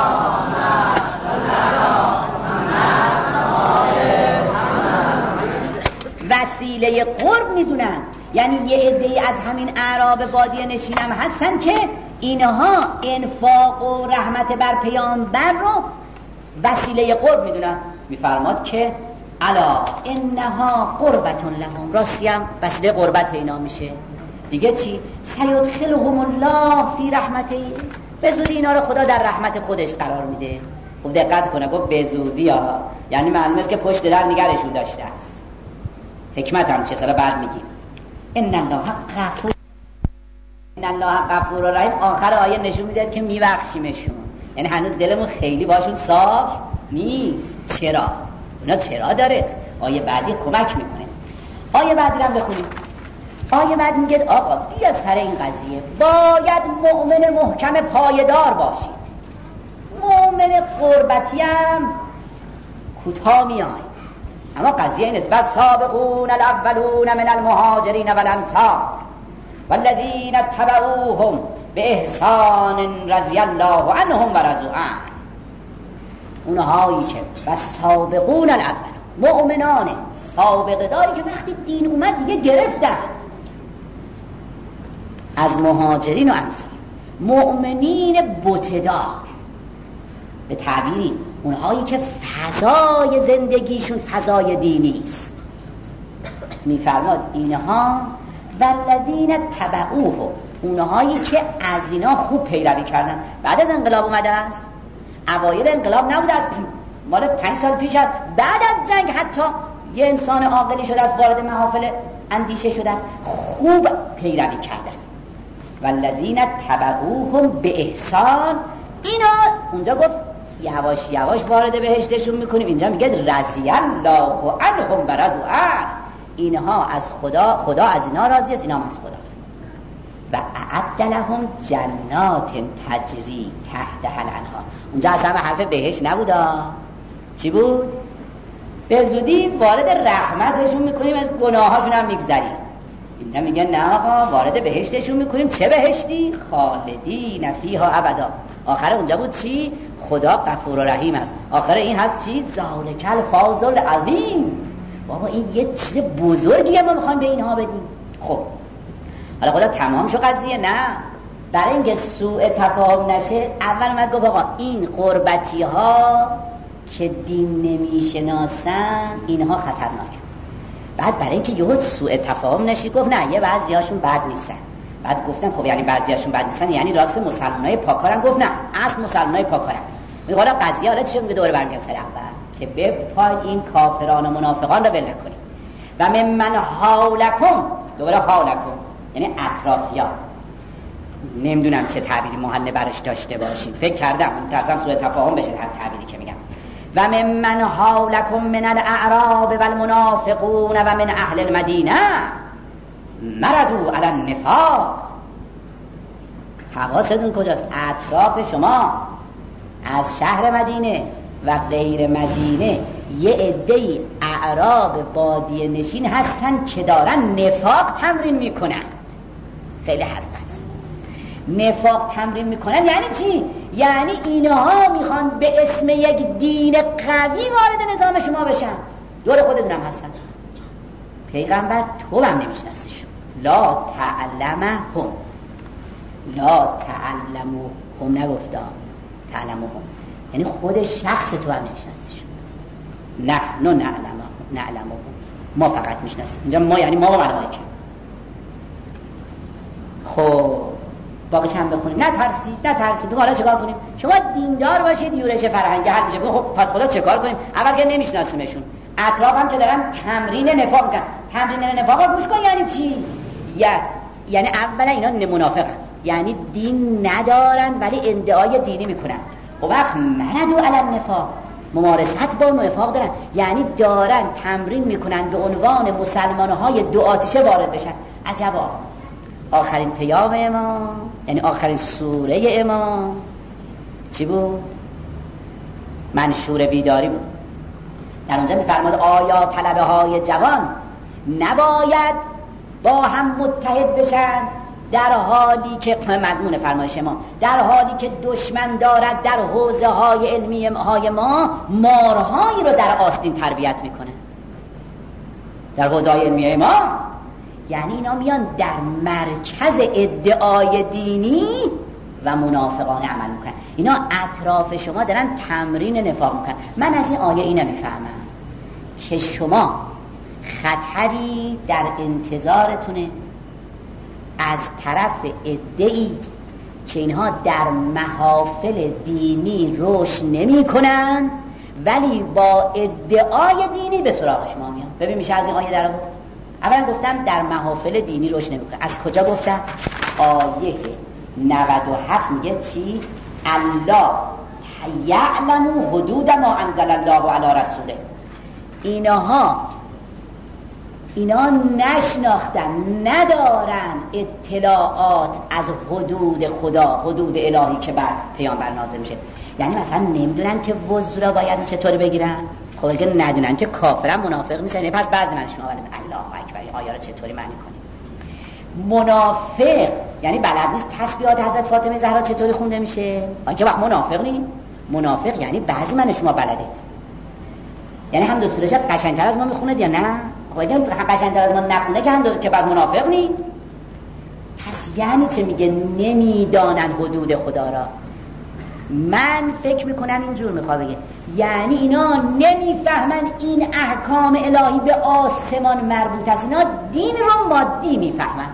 وسیله قرب میدونن. یعنی یه عده‌ای از همین اعراب بادیه نشین هم هستن که اینها انفاق و رحمت بر پیامبر رو وسیله قرب میدونن. میفرماد که الا انها قربتون لهم، راستی هم وسیله قربت اینا میشه. دیگه چی؟ سیدخلهم الله فی رحمته، به زودی اینا رو خدا در رحمت خودش قرار میده. خوب دقت کنه، گفت به زودی ها، یعنی معلومه که پشت در نگرشون داشته است. حکمت هم چه سالا بعد میگیم ان الله غفور، ان الله غفور و رحیم. آخر آیه نشون میده که میبخشیمشون، یعنی هنوز دلمون خیلی باشون صاف نیست. چرا؟ اونا چرا داره؟ آیه بعدی کمک میکنه. آیه بعدی هم بخونیم. آیه بعد میگه آقا بیا سر این قضیه باید مؤمن محکم پایدار باشید. مؤمن قربتی هم کوتاه میای، اما قضیه این است والسابقون الاولون من المهاجرین والانصار والذین اتبعوهم باحسان رضی الله عنهم ورضوا عنه. اونهایی که والسابقون الاول، مؤمنان سابقه داری که وقتی دین اومد دیگه گرفتن، از مهاجرین و انصار، مؤمنین بتدار، به تعبیری اونهایی که فضای زندگیشون فضای دینی است. میفرماد اینها والذین تبعوه، اونهایی که از اینا خوب پیروی کردن. بعد از انقلاب اومده است، اوایل انقلاب نبوده است، مال 5 سال پیش است. بعد از جنگ حتی یه انسان عاقلی شده است، وارد محافل اندیشه شده است، خوب پیروی کرده است. والذین تبعوهم به احسان، اینا اونجا گفت یواش یواش وارد بهشتشون میکنیم، اینجا میگه رضی الله عنهم و رضوا عنه. اینها از خدا از اینا راضی است، اینا هم از خدا. و اعد لهم جنات تجری تحتها الانهار. اونجا اصلا حرف بهشت نبود، چی بود؟ به زودی وارد رحمتشون میکنیم، از گناهاشون هم میگذریم. اینجا میگه نه آقا وارد بهشتشون میکنیم. چه بهشتی؟ خالدین فیها ابدا. آخر اونجا بود چی؟ خدا غفور و رحیم است. آخر این هست چی؟ ذالک الفوز العظیم. بابا این یه چیز بزرگیه ما میخوایم به اینها بدیم. خب حالا خدا تمام شو قضیه؟ نه، برای اینکه سوء تفاهم نشه اول اومد گفت آقا این قربتی ها که دین نمیشناسن اینها خطرناکه. بعد برای اینکه یهو سوء تفاهم نشید گفت نه یه بعضیاشون بد نیستن. بعد گفتم خب یعنی بعضیاشون بد نیستن یعنی راست مسلمانای پاکارن؟ گفت نه اصل مسلمانای پاکارن. میگه حالا قضیه حالا چی شد؟ میگه دوباره برمیگردم سر اول که به پای این کافران و منافقان رو ول نکنید. و من حولکم، دوباره حولکم یعنی اطرافیان. نمیدونم چه تعبیری محل برش داشته باشید، فکر کردم ترسم سوء تفاهم بشه هر تعبیری که میگم. و من حولکم من الاعراب والمنافقون و من اهل المدینه مردوا علی النفاق. حواستون کجاست؟ اطراف شما از شهر مدینه و غیر مدینه یه عده اعراب بادیه نشین هستن که دارن نفاق تمرین میکنن. خیلی حرف است. نفاق تمرین میکنن یعنی چی؟ یعنی اینها میخوان به اسم یک دین قوی وارد نظام شما بشن. دور خودتون هم هستن. پیغمبر تو هم نمیشناسیشون. لا تعلمهم، لا تعلمهم نگفتا تعلمهم یعنی خود شخص تو هم نمیشناسیشون. نحن نعلمهم، ما فقط میشناسیم. اینجا ما یعنی ما و ملائکه. خب باقی چند بخونیم. نترسید. حالا چیکار کنیم؟ شما دیندار باشید یورش فرهنگی حل میشه. خب پس خدا چیکار کنیم؟ اول که نمیشناسیمشون، اطرافم که دارن تمرین نفاق میکنن. تمرین نفاق گوش کن یعنی چی؟ یعنی اولا اینا منافقن، یعنی دین ندارن ولی ادعای دینی میکنن. و وقت مردوا علی النفاق، ممارست با نفاق دارن، یعنی دارن تمرین میکنن به عنوان مسلمان‌های دو آتیشه وارد بشن. عجبا. آخرین پیام امام یعنی آخرین سوره امام چی بود؟ منشور بیداری بود. در اونجا میفرماد آیا طلبه های جوان نباید با هم متحد بشن در حالی که مضمون فرمایش ما در حالی که دشمن دارد در حوزه های علمی های ما مارهایی رو در آستین تربیت میکنه. در حوزه های علمی ما یعنی اینا میان در مرکز ادعای دینی و منافقانه عمل میکنن. اینا اطراف شما دارن تمرین نفاق میکنن. من از این آیه اینو میفهمم که شما خطری در انتظارتونه از طرف عده‌ای که اینها در محافل دینی رشد نمی کنن ولی با ادعای دینی به سراغ شما میان. ببین میشه از این آیه در آورد. اولا گفتم در محافل دینی رشد نمی کنن. از کجا گفتم؟ آیه 97 میگه چی؟ الله یعلم حدود ما انزل الله علی رسوله. اینا نشناختن، ندارن اطلاعات از حدود خدا، حدود الهی که بر پیامبر نازل میشه. یعنی مثلا نمیدونن که وضو را باید چطوری بگیرن. خب اگه ندونن که کافرن منافق نیستن. پس بعضی من شما بلند الله اکبر آیه را چطوری معنی کنیم. منافق یعنی بلد نیست تسبیحات حضرت فاطمه زهرا چطوری خونده میشه. آنکه وقت منافق نی. منافق یعنی بعضی من شما بلده. یعنی هم دستورش قشنگتر از ما میخونه یا نه؟ خب اگه قشنگتر از ما نخونه که بعد منافق نی. پس یعنی چه میگه نمیدانن حدود خدا را؟ من فکر میکنم اینجور میخواد بگه یعنی اینا نمیفهمن این احکام الهی به آسمان مربوط است. اینا دین رو مادی میفهمن.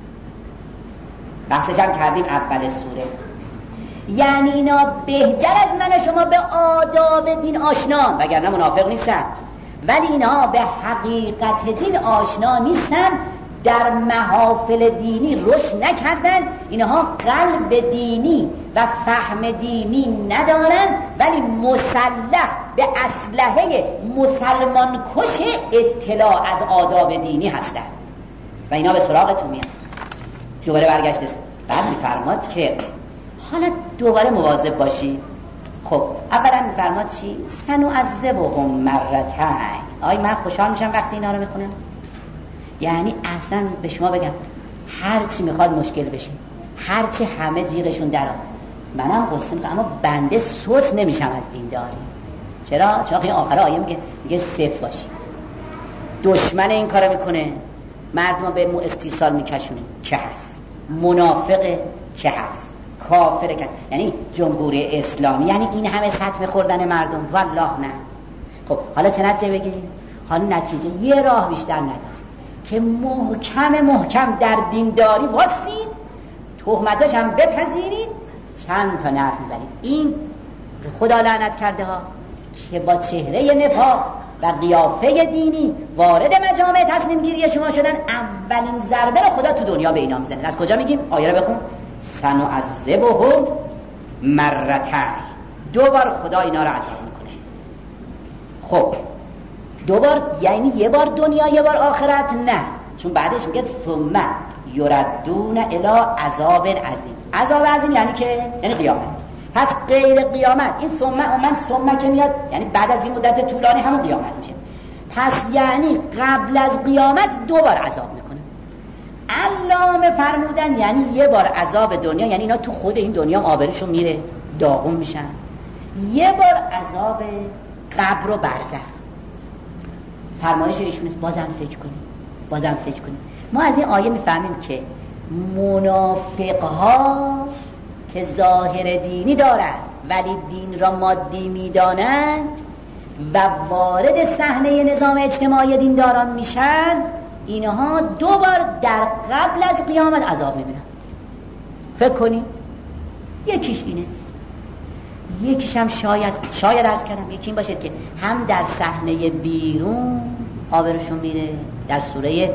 بحثش هم کردیم اول سوره. یعنی اینا بهتر از من شما به آداب دین آشنا، وگرنه منافق نیستن، ولی اینا به حقیقت دین آشنا نیستن، در محافل دینی رشد نکردن، اینها قلب دینی و فهم دینی ندارن ولی مسلح به اسلحه مسلمان کش اطلاع از آداب دینی هستند و اینا به سراغتون میان. دوباره برگشته بعد میفرماد که حالا دوباره مواظب باشی. خب اولا میفرماد چی؟ سنعذبهم مرتين. آی من خوشحال میشم وقتی اینا رو میخونم. یعنی اصلا به شما بگم هر چی میخواد مشکل بشه، هر چی همه جیغشون در آمد، منم قصه میکنم اما بنده سوس نمیشم از دینداری. چرا؟ چون این آخر آیه میگه صفر باشید. دشمن این کارو میکنه، مردم به استیصال میکشونه که هست، منافق که هست، کافر کس، یعنی جمهوری اسلامی یعنی این همه سطح خوردن مردم؟ والله نه. خب حالا چه نتیجه بگیریم؟ حالا نتیجه یه راه بیشتر نداره که محکم در دینداری واسید، تهمتش هم بپذیرید، چند تا نفر میبرید. این خدا لعنت کرده ها که با چهره نفاق و قیافه دینی وارد مجامع تصمیم گیری شما شدن، اولین ضربه رو خدا تو دنیا به اینا میزنه. از کجا میگیم؟ آیه رو بخون. سنعذبهم مرتين، 2 بار خدا اینا رو عذاب میکنه. خب 2 بار یعنی یه بار دنیا یه بار آخرت؟ نه، چون بعدش میگه ثم یردون الی عذاب عظیم. عذاب عظیم یعنی که یعنی قیامت. پس غیر قیامت این ثم که میاد یعنی بعد از این مدت طولانی همون قیامت میشه. پس یعنی قبل از قیامت 2 بار عذاب میکنه. علامه فرمودن یعنی یه بار عذاب دنیا، یعنی اینا تو خود این دنیا آبروشون میره، داغون میشن. یه بار عذاب قبر و برزخ. فرمایش ایشون است. بازم فکر کنیم. ما از این آیه میفهمیم که منافقها که ظاهر دینی دارند ولی دین را مادی میدانند و وارد صحنه نظام اجتماعی دینداران میشن، اینها 2 بار در قبل از قیامت عذاب میبینن. فکر کنید یکیش اینه، یکیش هم شاید عرض کردم یکی این باشد که هم در صحنه بیرون آبروشون میره، در سوره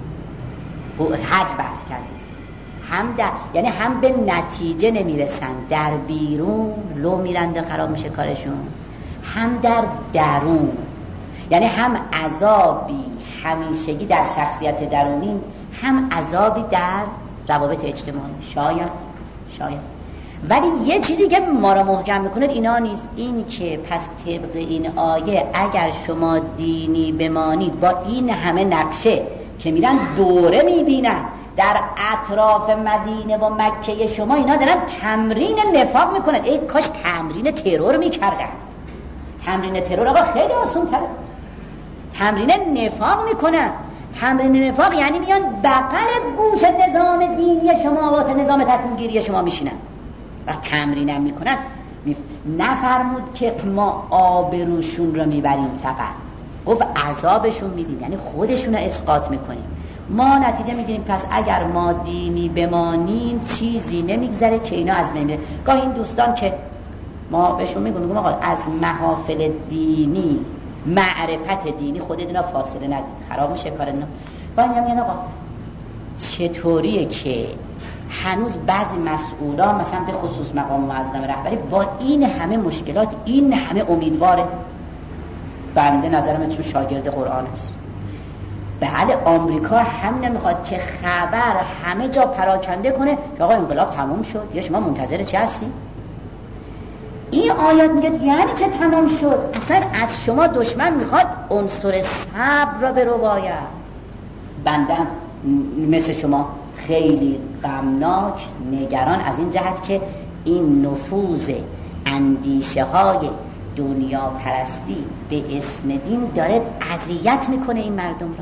حج بحث کردیم، یعنی هم به نتیجه نمیرسن، در بیرون لو میرند و خراب میشه کارشون، هم در درون یعنی هم عذابی همیشگی در شخصیت درونی، هم عذابی در روابط اجتماعی. شاید ولی یه چیزی که ما را محکم میکنه اینا نیست، این که پس طبق این آیه اگر شما دینی بمانید با این همه نقشه که میرن دوره میبینن در اطراف مدینه و مکه شما، اینا دارن تمرین نفاق میکنن. ای کاش تمرین ترور میکردن. تمرین ترور آقا خیلی آسان تره. تمرین نفاق میکنن. تمرین نفاق یعنی میان بغل گوش نظام دینی شما و نظام تصمیم گیری شما میشینن. وقت تمرینم میکنن نفرمود که ما آبروشون رو میبریم، فقط گفت عذابشون میدیم، یعنی خودشون رو اسقاط میکنیم. ما نتیجه میگیریم پس اگر ما دینی بمانیم چیزی نمیگذره که اینا از بین میره. گاهی این دوستان که ما بهشون میگم آقا از محافل دینی معرفت دینی خودتون فاصله ندید، خراب میشه کار اینا. گاهی میگن آقا چطوریه که هنوز بعضی مسئولان مثلا به خصوص مقام معظم رهبری با این همه مشکلات این همه امیدواره؟ بنده نظرم چون شاگرد قرآن است. بله آمریکا هم نمیخواد که خبر همه جا پراکنده کنه که آقا انقلاب تموم شد، یا شما منتظر چه هستی؟ این آیات میگه یعنی چه تمام شد؟ اصلا از شما دشمن میخواد عنصر صبر را برو باید. بنده مثل شما خیلی غمناک نگران از این جهت که این نفوذ اندیشه های دنیا پرستی به اسم دین داره اذیت میکنه این مردم را.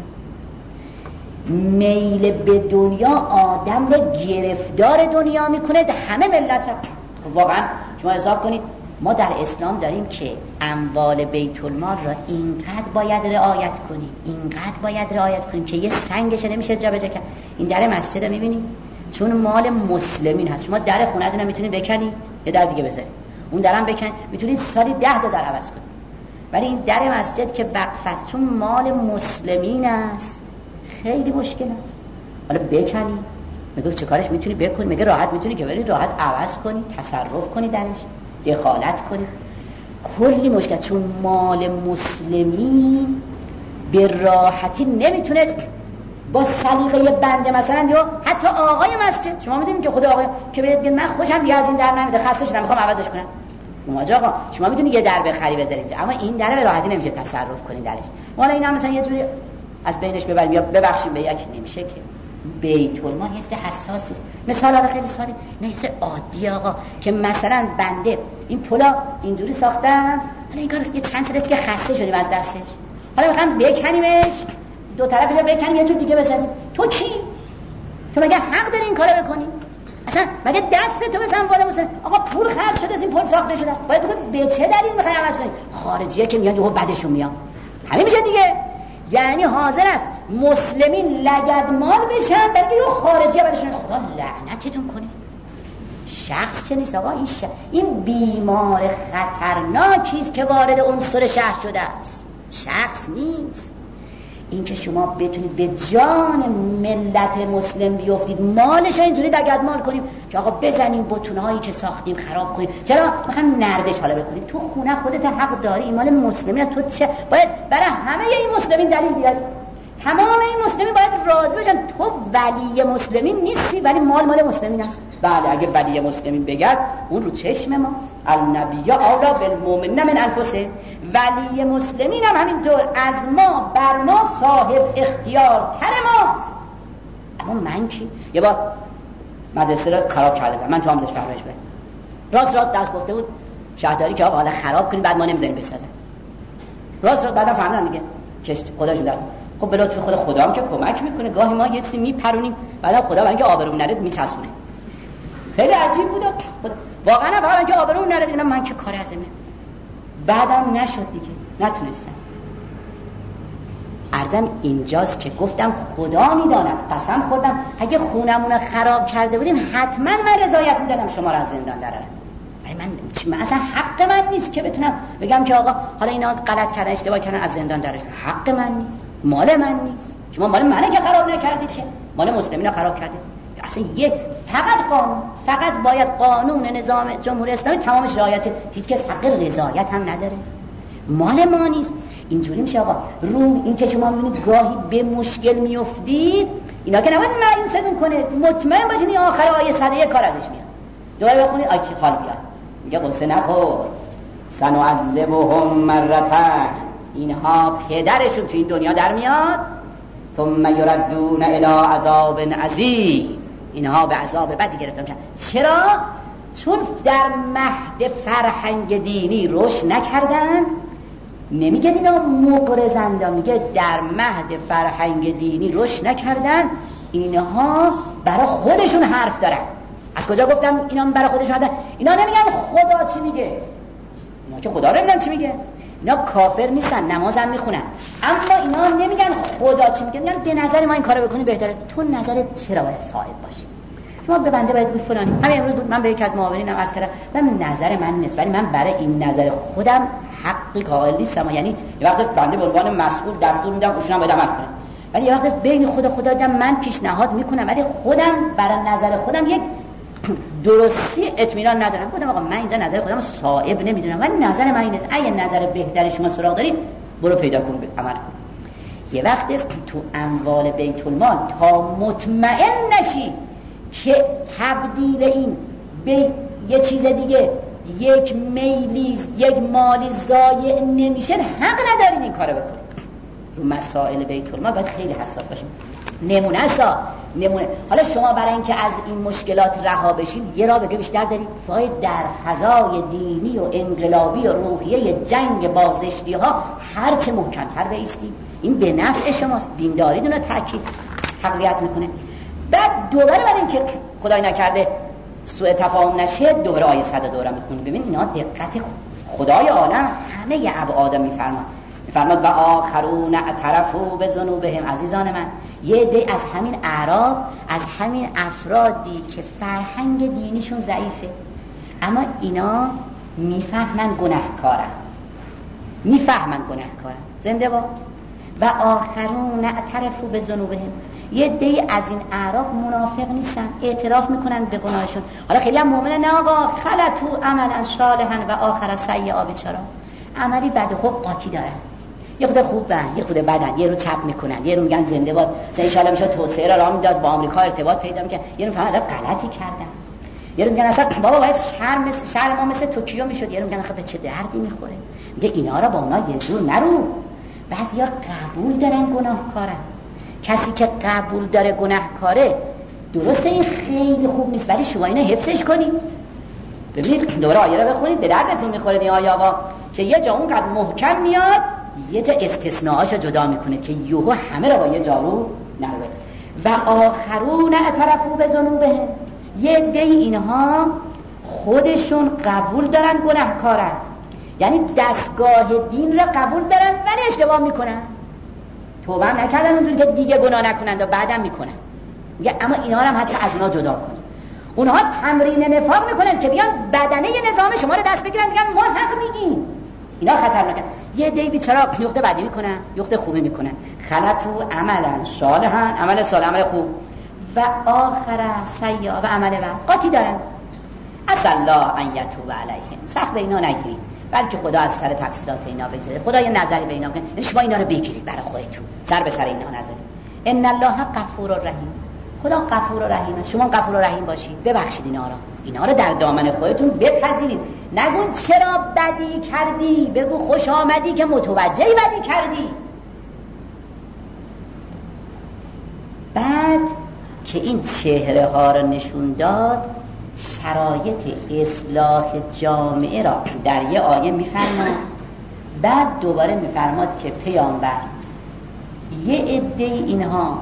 میل به دنیا آدم را گرفتار دنیا میکنه، همه ملت را. واقعا شما حساب کنید ما در اسلام داریم که اموال بیت المال را اینقدر باید رعایت کنیم که یه سنگش نمیشه جابجا کرد. این در مسجد رو میبینید چون مال مسلمین هست، شما در خونه‌تون رو میتونید بکنید یه در دیگه بذارید، اون درم بکنید، میتونید سالی 10 تا در عوض کنید. ولی این در مسجد که وقف است چون مال مسلمین است خیلی مشکل است. حالا بکنید، میگه چه کارش میتونی بکنی؟ میگه راحت میتونی که برید راحت عوض کنی، تصرف کنی درش، دخالت کنی. کلی مشکل، چون مال مسلمین به راحتی نمیتونه با سلیقه بنده مثلا یا حتی آقای مسجد، شما میدونید که خدا آقای که بگه من خوشم دیگه از این در نمیاد، خسته شدم میخوام عوضش کنم. آقا شما میتونید یه در بخری بذارید اما این در به راحتی نمیشه تصرف کنین درش. والا اینا مثلا یه جوری از بینش ببریم یا ببخشیم به یک نمیشه که بیت المال یه حساس است. مثلا خیلی ساده نه عادی آقا که مثلا بنده این پلا اینجوری ساختم، حالا این کار یه چند ساله که خسته شدیم از دستش، حالا میخوام بکنیمش دو طرفش بکنیم یه جور دیگه بسازیم. تو کی؟ تو مگه حق داری این کارو بکنی؟ اصلا مگه دست تو بزن بالا مسلم آقا پول خرج شده از این پل ساخته شده است، باید بگو به چه دلیل میخوای عوض کنی؟ خارجیه که میان یهو بعدشون میاد همین میشه دیگه. یعنی حاضر است مسلمین لگدمال بشن بلکه یه خارجیه بعدشون خدا لعنتتون کنه. شخص چه نیست آقا، این بیمار خطرناکی است که وارد عنصر شهر شده است، شخص نیست. این که شما بتونید به جان ملت مسلم بیفتید، مالش رو اینجوری لگدمال کنیم که آقا بزنیم بتونهایی که ساختیم خراب کنیم. چرا میخوایم نردش حالا بکنیم؟ تو خونه خودت حق داری، این مال مسلمین است، تو چه باید برای همه این مسلمین دلیل بیاری؟ تمام این مسلمین باید راضی بشن تو ولی مسلمین نیستی ولی مال مسلمین است. بله اگه ولی مسلمین بگد اون رو چشم ماست. النبی اولا بالمؤمنین من انفسهم، ولی مسلمین هم همینطور از ما بر ما صاحب اختیار تر ماست. اما من کی؟ یه بار مدرسه رو خراب کرده من تو آموزش پرورش راست دست گفته بود شهرداری که آقا حالا خراب کنید بعد ما نمیذاریم بسازن. راست بعدا فهمیدن دیگه که خداشون دست. خب به لطف خدا هم که کمک میکنه، گاهی ما یه چیزی میپرونیم بعدا خدا برای اینکه آبرومون نره میچسبونه. خیلی عجیب بود واقعا، فقط اینکه آبرومون نره دیگه من که کار ازمه. بعدم نشد دیگه، نتونستم. عرضم اینجاست که گفتم خدا میداند، قسم خوردم اگه خونمون خراب کرده بودیم حتما من رضایت میدادم شما رو از زندان درارن. من اصلا حق من نیست که بتونم بگم که آقا حالا اینا غلط کردن اشتباه کردن از زندان درشون. حق من نیست، مال من نیست. شما مال منه که خراب نکردید، که مال مسلمین خراب کردید. اصلا فقط باید قانون نظام جمهوری اسلامی تمامش رعایت شه. هیچ کس حق رضایت هم نداره، مال ما نیست. اینجوری میشه آقا. رو این که شما میبینید گاهی به مشکل میافتید، اینا که نباید مایوستون کنه، مطمئن باشید این آخر آیه 101 کار ازش میاد. دوباره بخونید آکی حال بیاد، میگه قصه نخور سنعذبهم مرتين، اینها پدرشون تو این دنیا در میاد، ثم یردون الی عذاب عظیم، اینها به عذاب بدی گرفتن میشن. چرا؟ چون در مهد فرهنگ دینی رشد نکردن. نمیگه اینا مقرزند، میگه در مهد فرهنگ دینی رشد نکردن، اینها برای خودشون حرف دارن. از کجا گفتم اینا برای خودشون حرف دارن؟ اینا نمیگن خدا چی میگه، اینا که خدا رو نمیدونن چی میگه. اینا کافر نیستن، نماز هم میخونن، اما اینا نمیگن خدا چی میگه، میگن به نظر ما این کارو بکنی بهتره. تو نظرت چرا باید صاحب باشی؟ شما به بنده باید بگی فلانی. همین امروز بود من به یکی از معاونینم عرض کردم من نظر من نیست ولی من برای این نظر خودم حقی قائل نیستم. یعنی یه وقت بنده به عنوان مسئول دستور میدم اصولا باید عمل کنم، ولی یه وقت بین خدا دیدم من پیشنهاد میکنم ولی خودم برای نظر خودم یک درستی اطمینان ندارم. گفتم آقا من اینجا نظر خودم صائب نمیدونم ولی نظر من اینه، اگه نظر بهتری شما سراغ دارید برو پیدا کن عمل کن. یه وقت است تو اموال بیت المال تا مطمئن نشی که تبدیل این به یه چیز دیگه، یک میلی، یک مالی ضایع نمیشه، حق ندارید این کارو بکنید. رو مسائل بیت المال باید خیلی حساس باشیم. نمونه. حالا شما برای اینکه از این مشکلات رها بشید یه راه بگه بیشتر دارید، باید در فضای دینی و انقلابی و روحیه جنگ بازداشتی ها هرچه محکمتر بایستید. این به نفع شماست، دینداریتون رو تقویت میکنه. بعد دوباره برای اینکه خدای نکرده سوء تفاهم نشه دوباره آیه 102 رو میخونید. ببین اینا دقت خدای عالم همه ابعاد میفرماد و آخرون اعترفوا بذنوبهم. عزیزان من، یه عده از همین اعراب، از همین افرادی که فرهنگ دینیشون ضعیفه اما اینا میفهمن گناهکارن زنده با و آخرون اعترفوا بذنوبهم. یه عده از این اعراب منافق نیستن، اعتراف میکنن به گناهشون. حالا خیلی هم مؤمنن نه آقا خلطوا عملا صالحا و آخر سیئا، بیچارا عملی بد و خوب قاطی دارن، یه خود خوبن یه خود بدن، یه رو چپ میکنن، یه رو میگن زنده باد ان شاء الله میشه توسعه را مینداز با آمریکا ارتباط پیدا میکنن، یه رو فهمیدن غلطی کردن، یه رو میگن اصلا بابا باید شهر ما مثل توکیو میشد، یه رو میگن خب چه دردی میخوره. میگه اینا را با اونا یه جور نرو. بعضیا قبول دارن گناهکارن. کسی که قبول داره گناهکاره درسته این خیلی خوب نیست ولی شما اینو حفظش کنید. ببینید دوباره آیه رو بخونید به دردتون میخوره این آیه ها که یه جا اونقدر محکم میاد یه جا استثناءاشو جدا میکنه که یهو همه رو با یه جارو نروه. و آخرون اعترفوا بذنوبهم، یه عده اینها خودشون قبول دارن گناهکارن، یعنی دستگاه دین را قبول دارن ولی اشتباه میکنن، توبه هم نکردن اونجوری که دیگه گناه نکنند و بعدم میکنن. میگه اما اینا رو هم حتی از اونا جدا کنید. اونها تمرین نفاق میکنن که بیان بدنه نظام شما رو دست بگیرن میگن ما حق میگیم. اینا خطرناکن. یه دی بیچاره یخت بدی میکنن، یخت خوبی میکنن. خلطو عملا صالحا، عمل صالح، عمل خوب، و آخر سیئا، و عمل قاطی دارن. عسى الله ان یتوب علیهم. سخت به اینا نگیرید، بلکه خدا از سر تقصیرات اینا بگذره. خدا یه نظری به اینا کنه، شما اینا رو بگیرید برای خودتون، سر به سر اینا نذارید. ان الله غفور رحیم. خدا غفور و رحیم است. شما غفور و رحیم باشید، ببخشید اینا رو در دامن خودتون بپذیرید. نگو چرا بدی کردی، بگو خوش آمدی که متوجه بدی کردی. بعد که این چهره ها رو نشون داد، شرایط اصلاح جامعه را در یه آیه میفرماد. بعد دوباره میفرماد که پیامبر یه عده اینها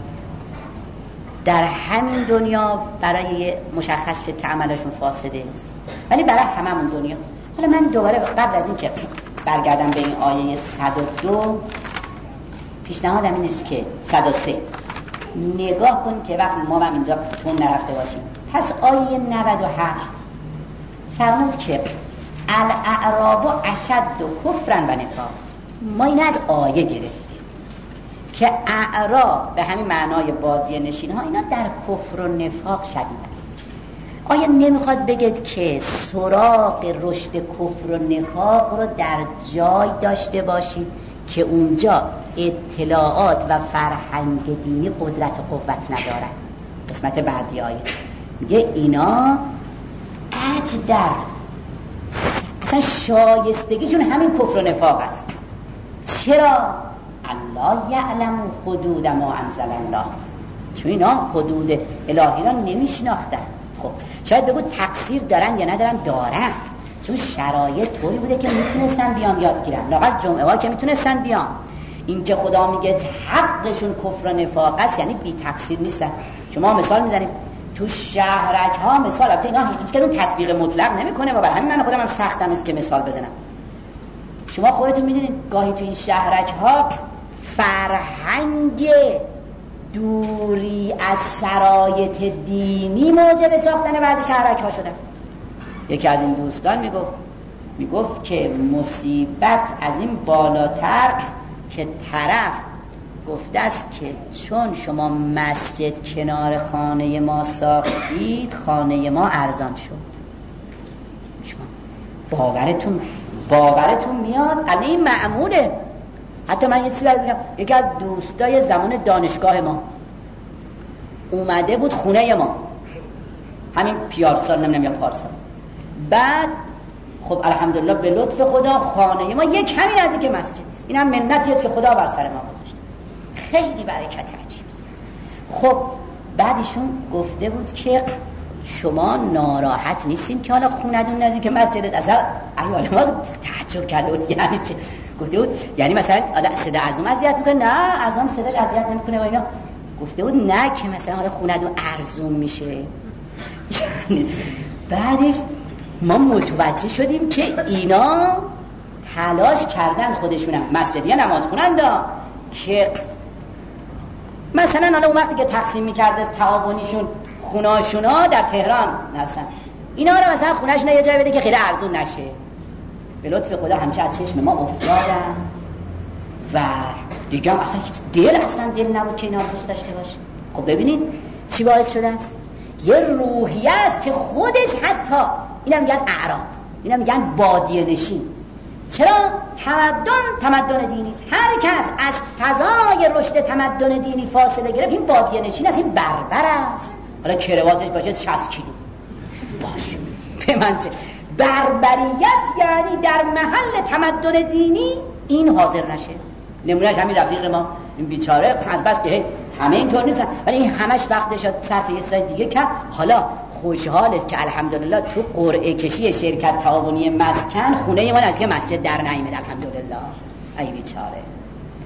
در همین دنیا برای مشخص شد که عملشون فاسده است، ولی برای هممون دنیا. حالا من دوباره قبل از این که برگردم به این آیه 102 پیشنهادم این است که 103 نگاه کن که وقت ما هم اینجا تون نرفته باشیم. پس آیه 97 فرمود که الاعراب اشد کفرا و نفاق. ما این از آیه گرفتیم که اعراب به همین معنای بادیه نشین ها اینا در کفر و نفاق شدیدن. آیا نمیخواد بگید که سراغ رشد کفر و نفاق رو در جای داشته باشید که اونجا اطلاعات و فرهنگ دینی قدرت و قوت ندارد؟ قسمت بعدی آیه میگه اینا اجدر، اصلا شایستگیشون همین کفر و نفاق است. چرا؟ الله یعلم حدود ما انزل الله، چون اینا حدود الهی را نمیشناختن. خب شاید بگو تقصیر دارن یا ندارن؟ دارن، چون شرایط طوری بوده که میتونستن بیان یاد گیرن. لااقل جمعه ها که میتونستن بیان. اینکه خدا میگه حقشون کفر و نفاق است یعنی بی تقصیر نیستن. شما مثال میزنید تو شهرک ها، مثال البته اینا هیچ کدوم تطبیق مطلق نمیکنه و برای همین من خودم هم سختم است که مثال بزنم. شما خودتون میدونید گاهی تو این شهرک ها فرهنگ دوری از شرایط دینی موجب ساختن بعضی شهرک ها شده است. یکی از این دوستان میگفت که مصیبت از این بالاتر که طرف گفته است که چون شما مسجد کنار خانه ما ساختید خانه ما ارزان شد. شما باورتون میاد؟ علی این معموله. حتی من یه چیزی بگم، یکی از دوستای زمان دانشگاه ما اومده بود خونه ما، همین پیارسال نمیدونم یا پارسال. بعد خب الحمدلله به لطف خدا خانه ما یک کمی نزدیک مسجد است. اینم منتی است که خدا بر سر ما گذاشته. خیلی برکت عجیب است. خب بعدشون گفته بود که شما ناراحت نیستین که حالا خونه‌تون نزدیک مسجد؟ اصلا ایوال ما تعجب کرده بود. یعنی چه؟ گفته بود یعنی مثلا حالا صدا اذان اذیت میکنه؟ نه اذان صداش اذیت نمیکنه و اینا. گفته بود نه که مثلا حالا خونه‌تون ارزون میشه. بعدش ما متوجه شدیم که اینا تلاش کردن خودشونم مسجدی نماز خونند که مثلا حالا اون وقتی که تقسیم میکرده تعاونیشون خوناشونا در تهران هستن، اینا رو مثلا خونهشون یه جای بده که خیلی ارزون نشه. به لطف خدا همچه از چشم ما افتادن و دیگه هم اصلا دل نبود که اینا رو دوست داشته باشه. خب ببینید چی باعث شده است؟ یه روحیه است که خودش حتی اینا میگن اعراب، اینا میگن بادیه نشین. چرا؟ تمدن دینی است. هر کس از فضای رشد تمدن دینی فاصله گرفت این بادیه نشین است، این بربر است. حالا کرواتش باشه 60 کیلو باشه، به من چه؟ بربریت یعنی در محل تمدن دینی این حاضر نشه. نمونهش همین رفیق ما این بیچاره از بس که همه اینطور نیستن ولی این همش وقتش صرف یه سایت دیگه کرد. حالا خوشحال است که الحمدلله تو قرعه کشی شرکت تعاونی مسکن خونه ما نزدیک مسجد در نیامد. الحمدلله. ای بیچاره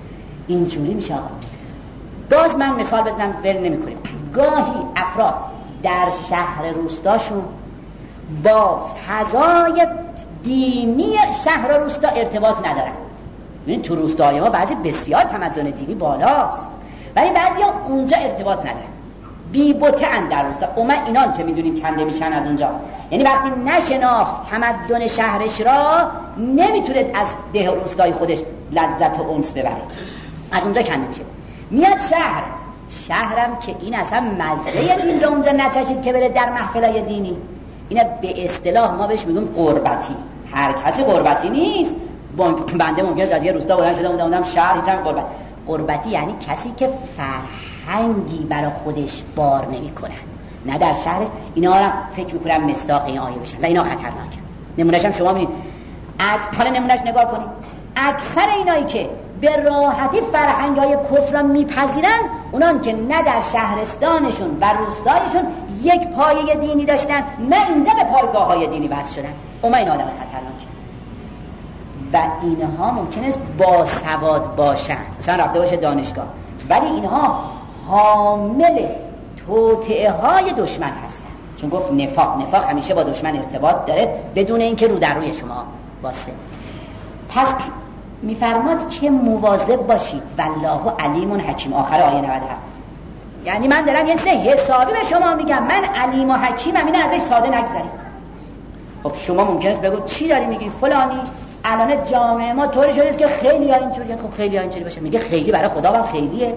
اینجوری میشه. باز من مثال بزنم ول نمی‌کنیم. گاهی افراد در شهر روستاشون با فضای دینی شهر و روستا ارتباط ندارن. ببین تو روستای ما بعضی بسیار تمدن دینی بالاست ولی بعضی ها اونجا ارتباط ندارن، بی بته ان در روستا. اینان که میدونید کنده میشن از اونجا، یعنی وقتی نشناخت تمدن شهرش را نمیتونه از ده روستای خودش لذت و انس ببره، از اونجا کنده میشه. میاد شهرم که این اصلا مزه دین رو اونجا نچشید که بره در محفلای دینی. اینا به اصطلاح ما بهش میگیم قربتی. هر کسی قربتی نیست. بنده ممکنه از یه روستا بلند شدم اومدم شهر هیچم قربتی یعنی کسی که فرهنگی برای خودش بار نمیکنن، نه در شهرش. اینا را فکر میکنم مصداق این آیه بشن و اینا خطرناکه. نمونهش هم شما میبینید، حالا نمونهش نگاه کنید، اکثر اینایی که به راحتی فرهنگ‌های کفر را میپذیرن اونان که نه در شهرستانشون و روستایشون یک پایه دینی داشتن، نه اینجا به پایگاه‌های دینی وصل شدن. این آدم خطرناکه و اینها ممکنه با سواد باشن، مثلا رفته باشه دانشگاه، ولی اینها حامل توطئه های دشمن هستن. چون گفت نفاق همیشه با دشمن ارتباط داره بدون اینکه رو در روی شما واسه. پس میفرماد که مواظب باشید والله علیم حکیم، آخر آیه 97. یعنی من دارم یه سه حسابی به شما میگم، من علیم و حکیمم، اینو ازش ساده نگذارید. خب شما ممکنه است بگو چی داری میگی فلانی؟ الان جامعه ما طوری شده است که خیلی ها اینجوریه. خب خیلی ها اینجوری باشه، میگه خیلی برای خدا هم خیلیه.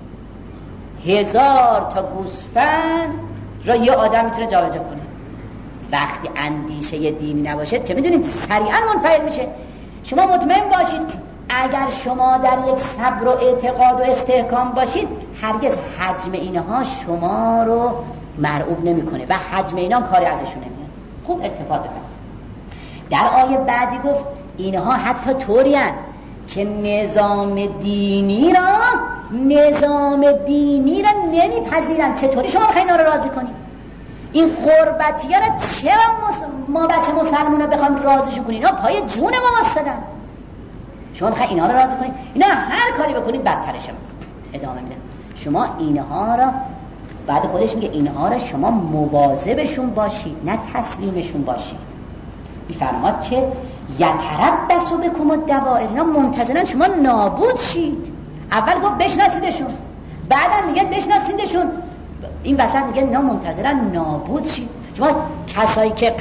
1000 تا گوسفند را یه آدم میتونه جابجا کنه. وقتی اندیشه دینی نباشه که میدونید سریعا منفعل میشه. شما مطمئن باشید اگر شما در یک صبر و اعتقاد و استحکام باشید هرگز حجم اینها شما رو مرعوب نمیکنه و حجم اینا کاری ازشون نمیاد. خوب ارتفاع بکنید. در آیه بعدی گفت اینها حتی طوری هن که نظام دینی را نمیپذیرن. چطوری شما بخواید اینا رو راضی کنید؟ این قربتی ها را چه ما بچه مسلمان ها بخوایم راضیشون کنید؟ اینا پای جون ما واسدن. شما بخواید اینا رو راضی کنید، اینا هر کاری بکنید بدترش هم ادامه میدن. شما اینها را بعد خودش میگه اینها را شما مواظبشون باشید، نه تسلیمشون باشید. میفرماد که یتربصوا بکم الدوائر، اینا منتظرن شما نابود شید. اول گفت بشناسیدشون، بعدم میگه بشناسیدشون، این وسط میگه اینا منتظرن نابود شید. شما کسایی که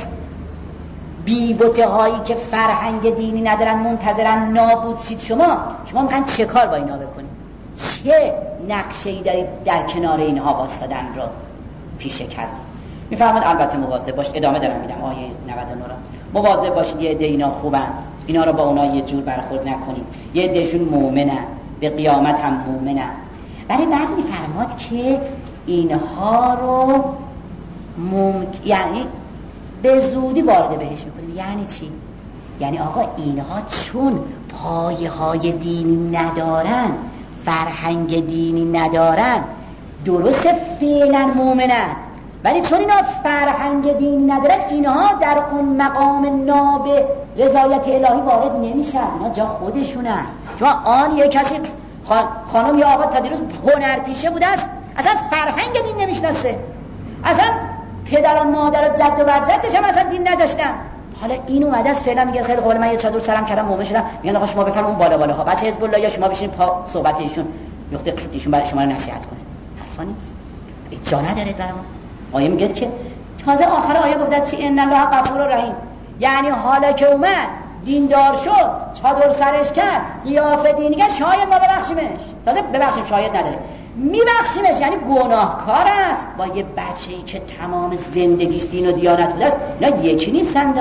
بی‌بته هایی که فرهنگ دینی ندارن منتظرن نابود شید، شما میخواین چه کار با اینا بکنید؟ چه نقشه‌ای دارید در کنار اینها واسطدن رو پیشه کردید؟ میفهمید البته مواظب باش. ادامه دارم میدم آیه 99 را. مواظب باشید یه عده اینا خوبن، اینا رو با اونا یه جور برخورد نکنید. یه عدهشون مؤمنن، به قیامت هم مؤمنن. ولی بعد میفرماد که اینها رو یعنی به زودی وارد بهش میکنیم. یعنی چی؟ یعنی آقا اینها چون پایه های دینی ندارن، فرهنگ دینی ندارن، درست فعلا مؤمنن، ولی چون اینا فرهنگ دینی ندارن اینها در اون مقام ناب رضایت الهی وارد نمیشن. اینا جا خودشونن. شما آن یک کسی خانم یا آقا تا دیروز هنرپیشه بوده است، اصلا فرهنگ دین نمیشناسه، اصلا پدر و مادر و جد و برجدش هم اصلا دین نداشتن. حالا این اومده است فعلا میگه خیلی خوب من یه چادر سرم کردم مؤمن شدم، میگن آقا شما بفرمایید اون بالا ها بچه حزب الله یا شما بشینید پا صحبت ایشون یخته ایشون برای شما رو نصیحت کنه. حرفا نیست، جا نداره برام. آیه میگه که تازه آخر آیه گفته چی ان الله غفور رحیم، یعنی حالا که اومد دیندار شد، چادر سرش کرد، قیافه دینی کرد، شاید ما ببخشیمش. تازه ببخشیم شاید نداره، میبخشیمش، یعنی گناهکار است با یه بچه‌ای که تمام زندگیش دین و دیانت بوده است. اینا یکی نیستن.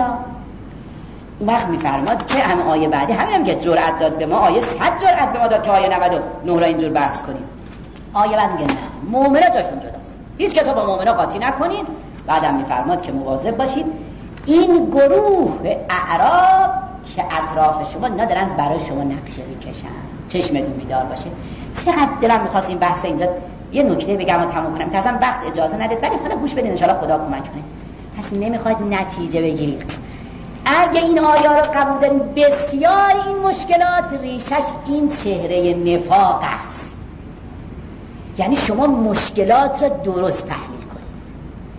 اون وقت میفرماد که هم آیه بعدی همین که جرأت داد به ما، آیه 100 جرأت به ما داد که آیه 99 را اینجور بحث کنیم. آیه بعد میگه نه، مؤمنا جاشون جداست، هیچ کس با مؤمنا قاطی نکنید. بعدم میفرماد که مواظب باشید این گروه اعراب که اطراف شما ندارن برای شما نقشه بکشن. چشمتون بیدار باشه. چقدر دلم می‌خواست این بحث اینجا یه نکته بگم و تموم کنم، اصلا وقت اجازه ندید، ولی حالا گوش بدین ان شاءالله خدا کمک کنه. پس نمیخواد نتیجه بگیرید. اگه این آیه رو قبول دارین بسیار این مشکلات ریشش این چهره نفاق است. یعنی شما مشکلات رو درست تحلیل کنید.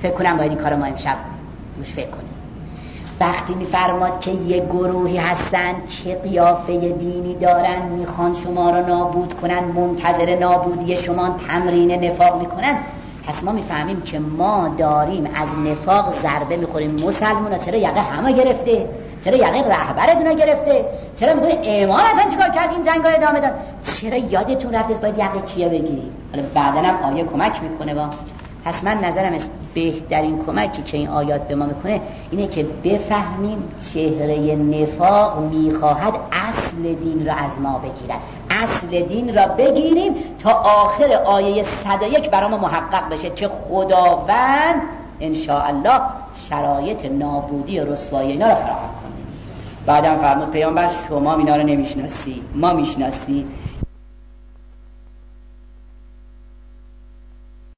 فکر کنم باید این کار ما امشب روش فکر کنیم. وقتی میفرماد که یه گروهی هستن که قیافه دینی دارن، میخوان شما را نابود کنن، منتظر نابودی شما تمرین نفاق میکنن، پس ما میفهمیم که ما داریم از نفاق ضربه میخوریم. مسلمونا چرا یقه همه گرفته؟ چرا یقه رهبرتون گرفته؟ چرا میگه ایمان اصلا چیکار کرد این جنگا ادامه داد؟ چرا یادتون رفت باید یقه کیه بگیرید؟ حالا بعداً هم آیه کمک میکنه. با پس من نظرم است بهترین کمکی که این آیات به ما میکنه اینه که بفهمیم چهره نفاق میخواهد اصل دین را از ما بگیرد. اصل دین را بگیریم تا آخر آیه 101 برای ما محقق بشه که خداوند انشاءالله شرایط نابودی و رسوایی اینا را فراهم کنه. بعدم فرمود پیامبر شما اینا رو نمیشناسی، ما میشناسیم.